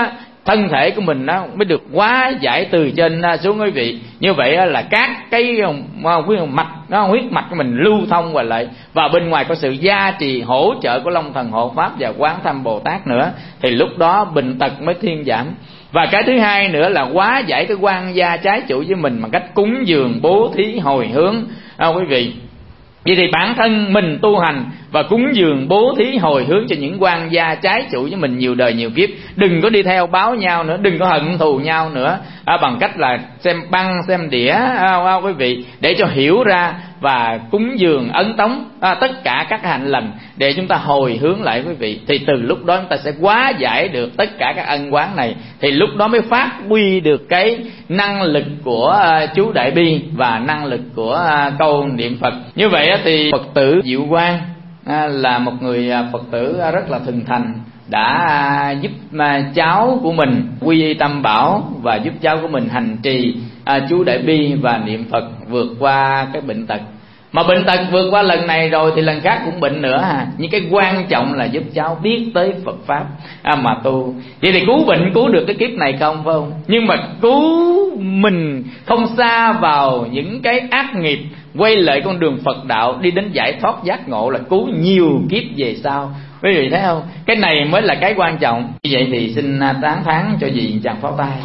thân thể của mình nó mới được hóa giải từ trên xuống quý vị. Như vậy là các cái mạch, huyết mạch của mình lưu thông và lại, và bên ngoài có sự gia trì hỗ trợ của Long Thần Hộ Pháp và Quán Thâm Bồ Tát nữa, thì lúc đó bệnh tật mới thuyên giảm. Và cái thứ hai nữa là hóa giải cái quan gia trái chủ với mình bằng cách cúng dường, bố thí, hồi hướng quý vị. Vậy thì bản thân mình tu hành và cúng dường, bố thí, hồi hướng cho những quan gia trái chủ với mình nhiều đời nhiều kiếp. Đừng có đi theo báo nhau nữa, đừng có hận thù nhau nữa, bằng cách là xem băng, xem đĩa quý vị, để cho hiểu ra và cúng dường, ấn tống tất cả các hạnh lành để chúng ta hồi hướng lại quý vị. Thì từ lúc đó chúng ta sẽ hóa giải được tất cả các ân oán này, thì lúc đó mới phát huy được cái năng lực của chú Đại Bi và năng lực của câu niệm Phật. Như vậy thì Phật tử Diệu Quang là một người Phật tử rất là thuần thành, đã giúp cháu của mình quy y Tam Bảo và giúp cháu của mình hành trì chú Đại Bi và niệm Phật vượt qua cái bệnh tật. Mà bệnh tật vượt qua lần này rồi thì lần khác cũng bệnh nữa nhưng cái quan trọng là giúp cháu biết tới Phật Pháp mà tu. Vậy thì cứu bệnh cứu được cái kiếp này không, phải không? Nhưng mà cứu mình không xa vào những cái ác nghiệp, quay lại con đường Phật đạo, đi đến giải thoát giác ngộ là cứu nhiều kiếp về sau. Quý vị thấy không? Cái này mới là cái quan trọng. Như vậy thì xin tán thán cho dì chàng pháo tay.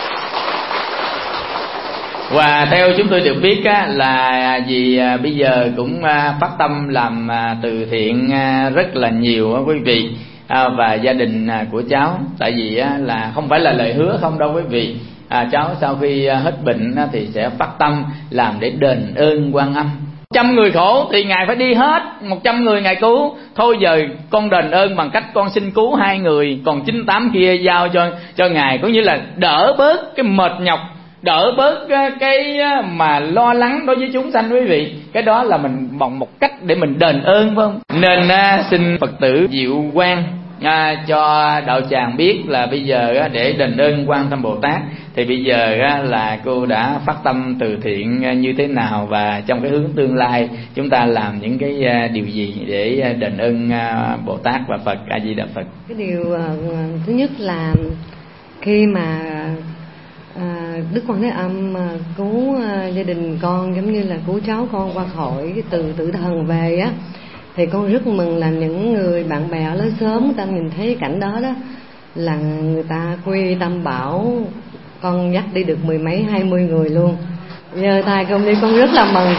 Và theo chúng tôi được biết là dì bây giờ cũng phát tâm làm từ thiện rất là nhiều quý vị, và gia đình của cháu. Tại vì là không phải là lời hứa không đâu quý vị. Cháu sau khi hết bệnh thì sẽ phát tâm làm để đền ơn Quan Âm. 100 người khổ thì Ngài phải đi hết 100 người Ngài cứu. Thôi giờ con đền ơn bằng cách con xin cứu 2 người, còn 98 kia giao cho Ngài, cũng như là đỡ bớt cái mệt nhọc, đỡ bớt cái mà lo lắng đối với chúng sanh quý vị. Cái đó là mình bằng một cách để mình đền ơn, phải không? Nên xin Phật tử Diệu Quang cho đạo tràng biết là bây giờ để đền ơn Quan Thâm Bồ Tát thì bây giờ là cô đã phát tâm từ thiện như thế nào, và trong cái hướng tương lai chúng ta làm những cái điều gì để đền ơn Bồ Tát và Phật. A Di Đà Phật.
Cái điều thứ nhất là khi mà Đức Quan Thế Âm cứu gia đình con, giống như là cứu cháu con qua khỏi cái từ tử thần về á, thì con rất mừng là những người bạn bè ở lối xóm người ta nhìn thấy cảnh đó đó, là người ta quy Tam Bảo, con dắt đi được 10 mấy 20 người luôn. Giờ tay con đi con rất là mừng.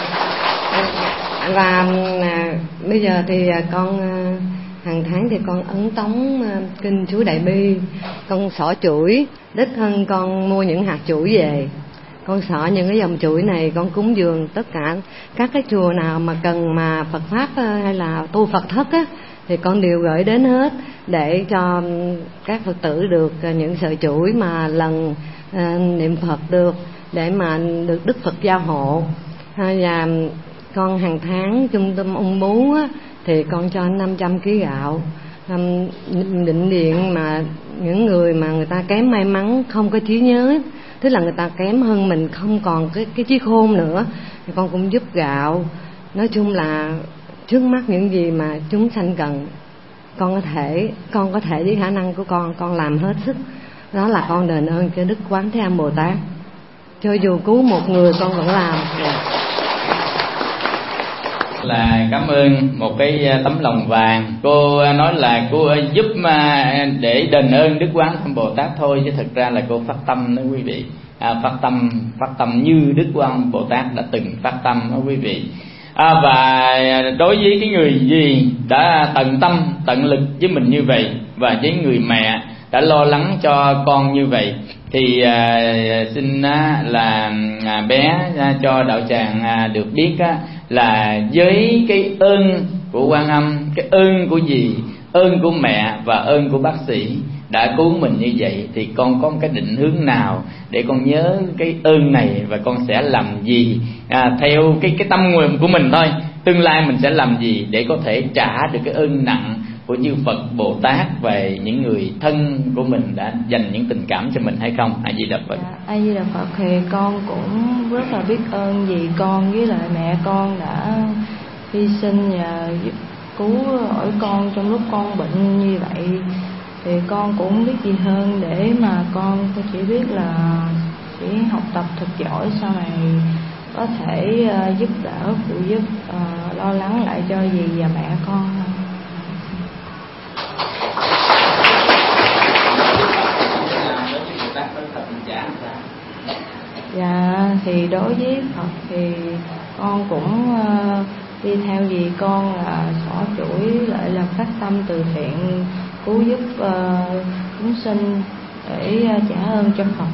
Và bây giờ thì con hàng tháng thì con ấn tống kinh chú Đại Bi, con xỏ chuỗi, đích thân con mua những hạt chuỗi về, con xỏ những cái dòng chuỗi này, con cúng dường tất cả các cái chùa nào mà cần mà Phật Pháp hay là tu Phật thất á, thì con đều gửi đến hết để cho các Phật tử được những sợi chuỗi mà lần niệm Phật được, để mà được Đức Phật gia hộ. Và con hàng tháng trung tâm ung bú á, thì con cho 500 kg gạo. Định điện mà những người mà người ta kém may mắn, không có trí nhớ, tức là người ta kém hơn mình, không còn cái trí khôn nữa, thì con cũng giúp gạo. Nói chung là trước mắt những gì mà chúng sanh cần, con có thể với khả năng của con làm hết sức. Đó là con đền ơn cho Đức Quán Thế Âm Bồ Tát. Cho dù cứu một người con vẫn làm.
Là cảm ơn một cái tấm lòng vàng. Cô nói là cô giúp để đền ơn Đức Quán Thâm Bồ Tát thôi, chứ thực ra là cô phát tâm đó quý vị. Phát tâm như Đức Quán Bồ Tát đã từng phát tâm đó quý vị. Và đối với cái người gì đã tận tâm tận lực với mình như vậy, và với người mẹ đã lo lắng cho con như vậy, thì xin là bé cho đạo tràng được biết là với cái ơn của Quan Âm, cái ơn của dì, ơn của mẹ và ơn của bác sĩ đã cứu mình như vậy, thì con có một cái định hướng nào để con nhớ cái ơn này, và con sẽ làm gì theo cái tâm nguyện của mình thôi. Tương lai mình sẽ làm gì để có thể trả được cái ơn nặng của chư Phật Bồ Tát về những người thân của mình đã dành những tình cảm cho mình hay không? A Di Đà Phật.
A Di Đà Phật. Thì con cũng rất là biết ơn dì con với lại mẹ con đã hy sinh và giúp cứu hỏi con trong lúc con bệnh như vậy. thì con cũng không biết gì hơn, để mà con chỉ biết là chỉ học tập thật giỏi, sau này có thể giúp đỡ, phụ giúp, lo lắng lại cho dì và mẹ con. Dạ thì đối với Phật thì con cũng đi theo dì con là xỏ chuỗi lại làm phát tâm từ thiện cứu giúp chúng sinh để trả ơn cho Phật.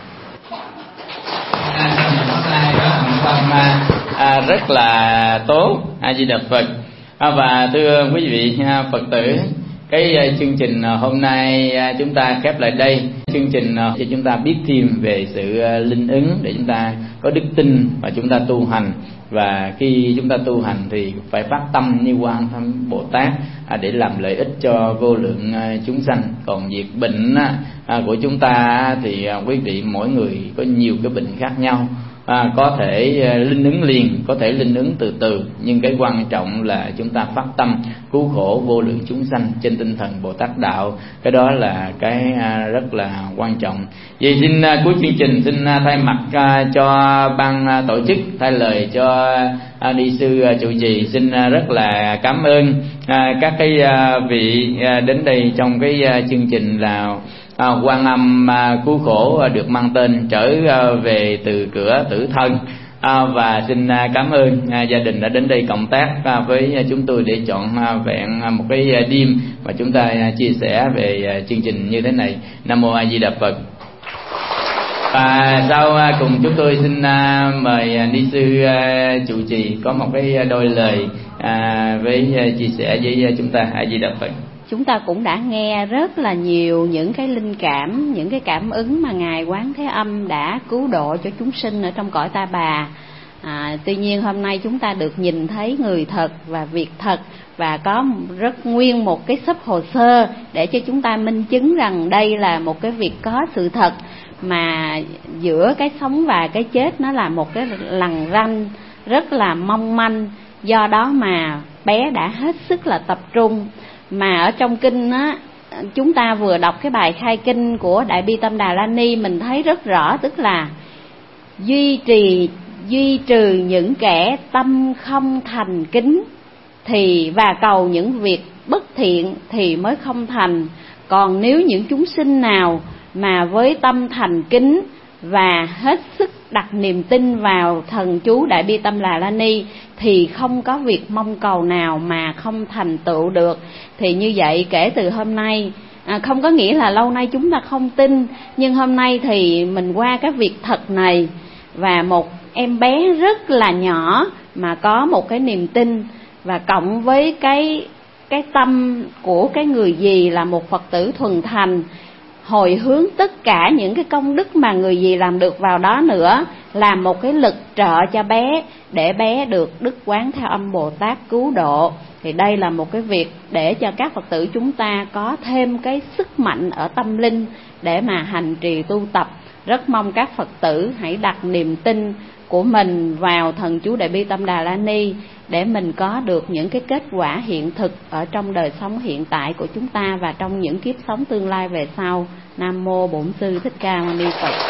Rất là tốt, A Di Đà Phật. Và thưa quý vị Phật tử, cái chương trình hôm nay chúng ta khép lại đây. Chương trình cho chúng ta biết thêm về sự linh ứng để chúng ta có đức tin và chúng ta tu hành. Và khi chúng ta tu hành thì phải phát tâm như Quan Âm Bồ Tát để làm lợi ích cho vô lượng chúng sanh. Còn việc bệnh của chúng ta thì quý vị mỗi người có nhiều cái bệnh khác nhau. Có thể linh ứng liền, có thể linh ứng từ từ, nhưng cái quan trọng là chúng ta phát tâm cứu khổ vô lượng chúng sanh trên tinh thần Bồ Tát đạo. Cái đó là cái rất là quan trọng. Vậy xin cuối chương trình xin thay mặt cho ban tổ chức, thay lời cho ni sư trụ trì, xin rất là cảm ơn các cái vị đến đây trong cái chương trình là Quan Âm cứu khổ được mang tên trở về từ cửa tử thân. Và xin cảm ơn gia đình đã đến đây cộng tác với chúng tôi để chọn vẹn một cái đêm mà chúng ta chia sẻ về chương trình như thế này. Nam Mô A Di Đà Phật. Và sau cùng chúng tôi xin mời ni sư trụ trì có một cái đôi lời với chia sẻ với chúng ta. A Di Đà Phật.
Chúng ta cũng đã nghe rất là nhiều những cái linh cảm, những cái cảm ứng mà Ngài Quán Thế Âm đã cứu độ cho chúng sinh ở trong cõi Ta Bà. Tuy nhiên hôm nay chúng ta được nhìn thấy người thật và việc thật, và có rất nguyên một cái xấp hồ sơ để cho chúng ta minh chứng rằng đây là một cái việc có sự thật, mà giữa cái sống và cái chết nó là một cái lằn ranh rất là mong manh. Do đó mà bé đã hết sức là tập trung. Mà ở trong kinh á, chúng ta vừa đọc cái bài khai kinh của Đại Bi Tâm Đà La Ni, mình thấy rất rõ, tức là duy trừ những kẻ tâm không thành kính thì và cầu những việc bất thiện thì mới không thành. Còn nếu những chúng sinh nào mà với tâm thành kính và hết sức đặt niềm tin vào thần chú Đại Bi Tâm Đà La Ni thì không có việc mong cầu nào mà không thành tựu được. Thì như vậy kể từ hôm nay, không có nghĩa là lâu nay chúng ta không tin, nhưng hôm nay thì mình qua cái việc thật này, và một em bé rất là nhỏ mà có một cái niềm tin, và cộng với cái tâm của cái người dì là một Phật tử thuần thành, hồi hướng tất cả những cái công đức mà người dì làm được vào đó nữa, làm một cái lực trợ cho bé để bé được Đức Quán Thế Âm Bồ Tát cứu độ. Thì đây là một cái việc để cho các Phật tử chúng ta có thêm cái sức mạnh ở tâm linh để mà hành trì tu tập. Rất mong các Phật tử hãy đặt niềm tin của mình vào thần chú Đại Bi Tâm Đà La Ni để mình có được những cái kết quả hiện thực ở trong đời sống hiện tại của chúng ta và trong những kiếp sống tương lai về sau. Nam Mô Bổn Sư Thích Ca Mâu Ni Phật.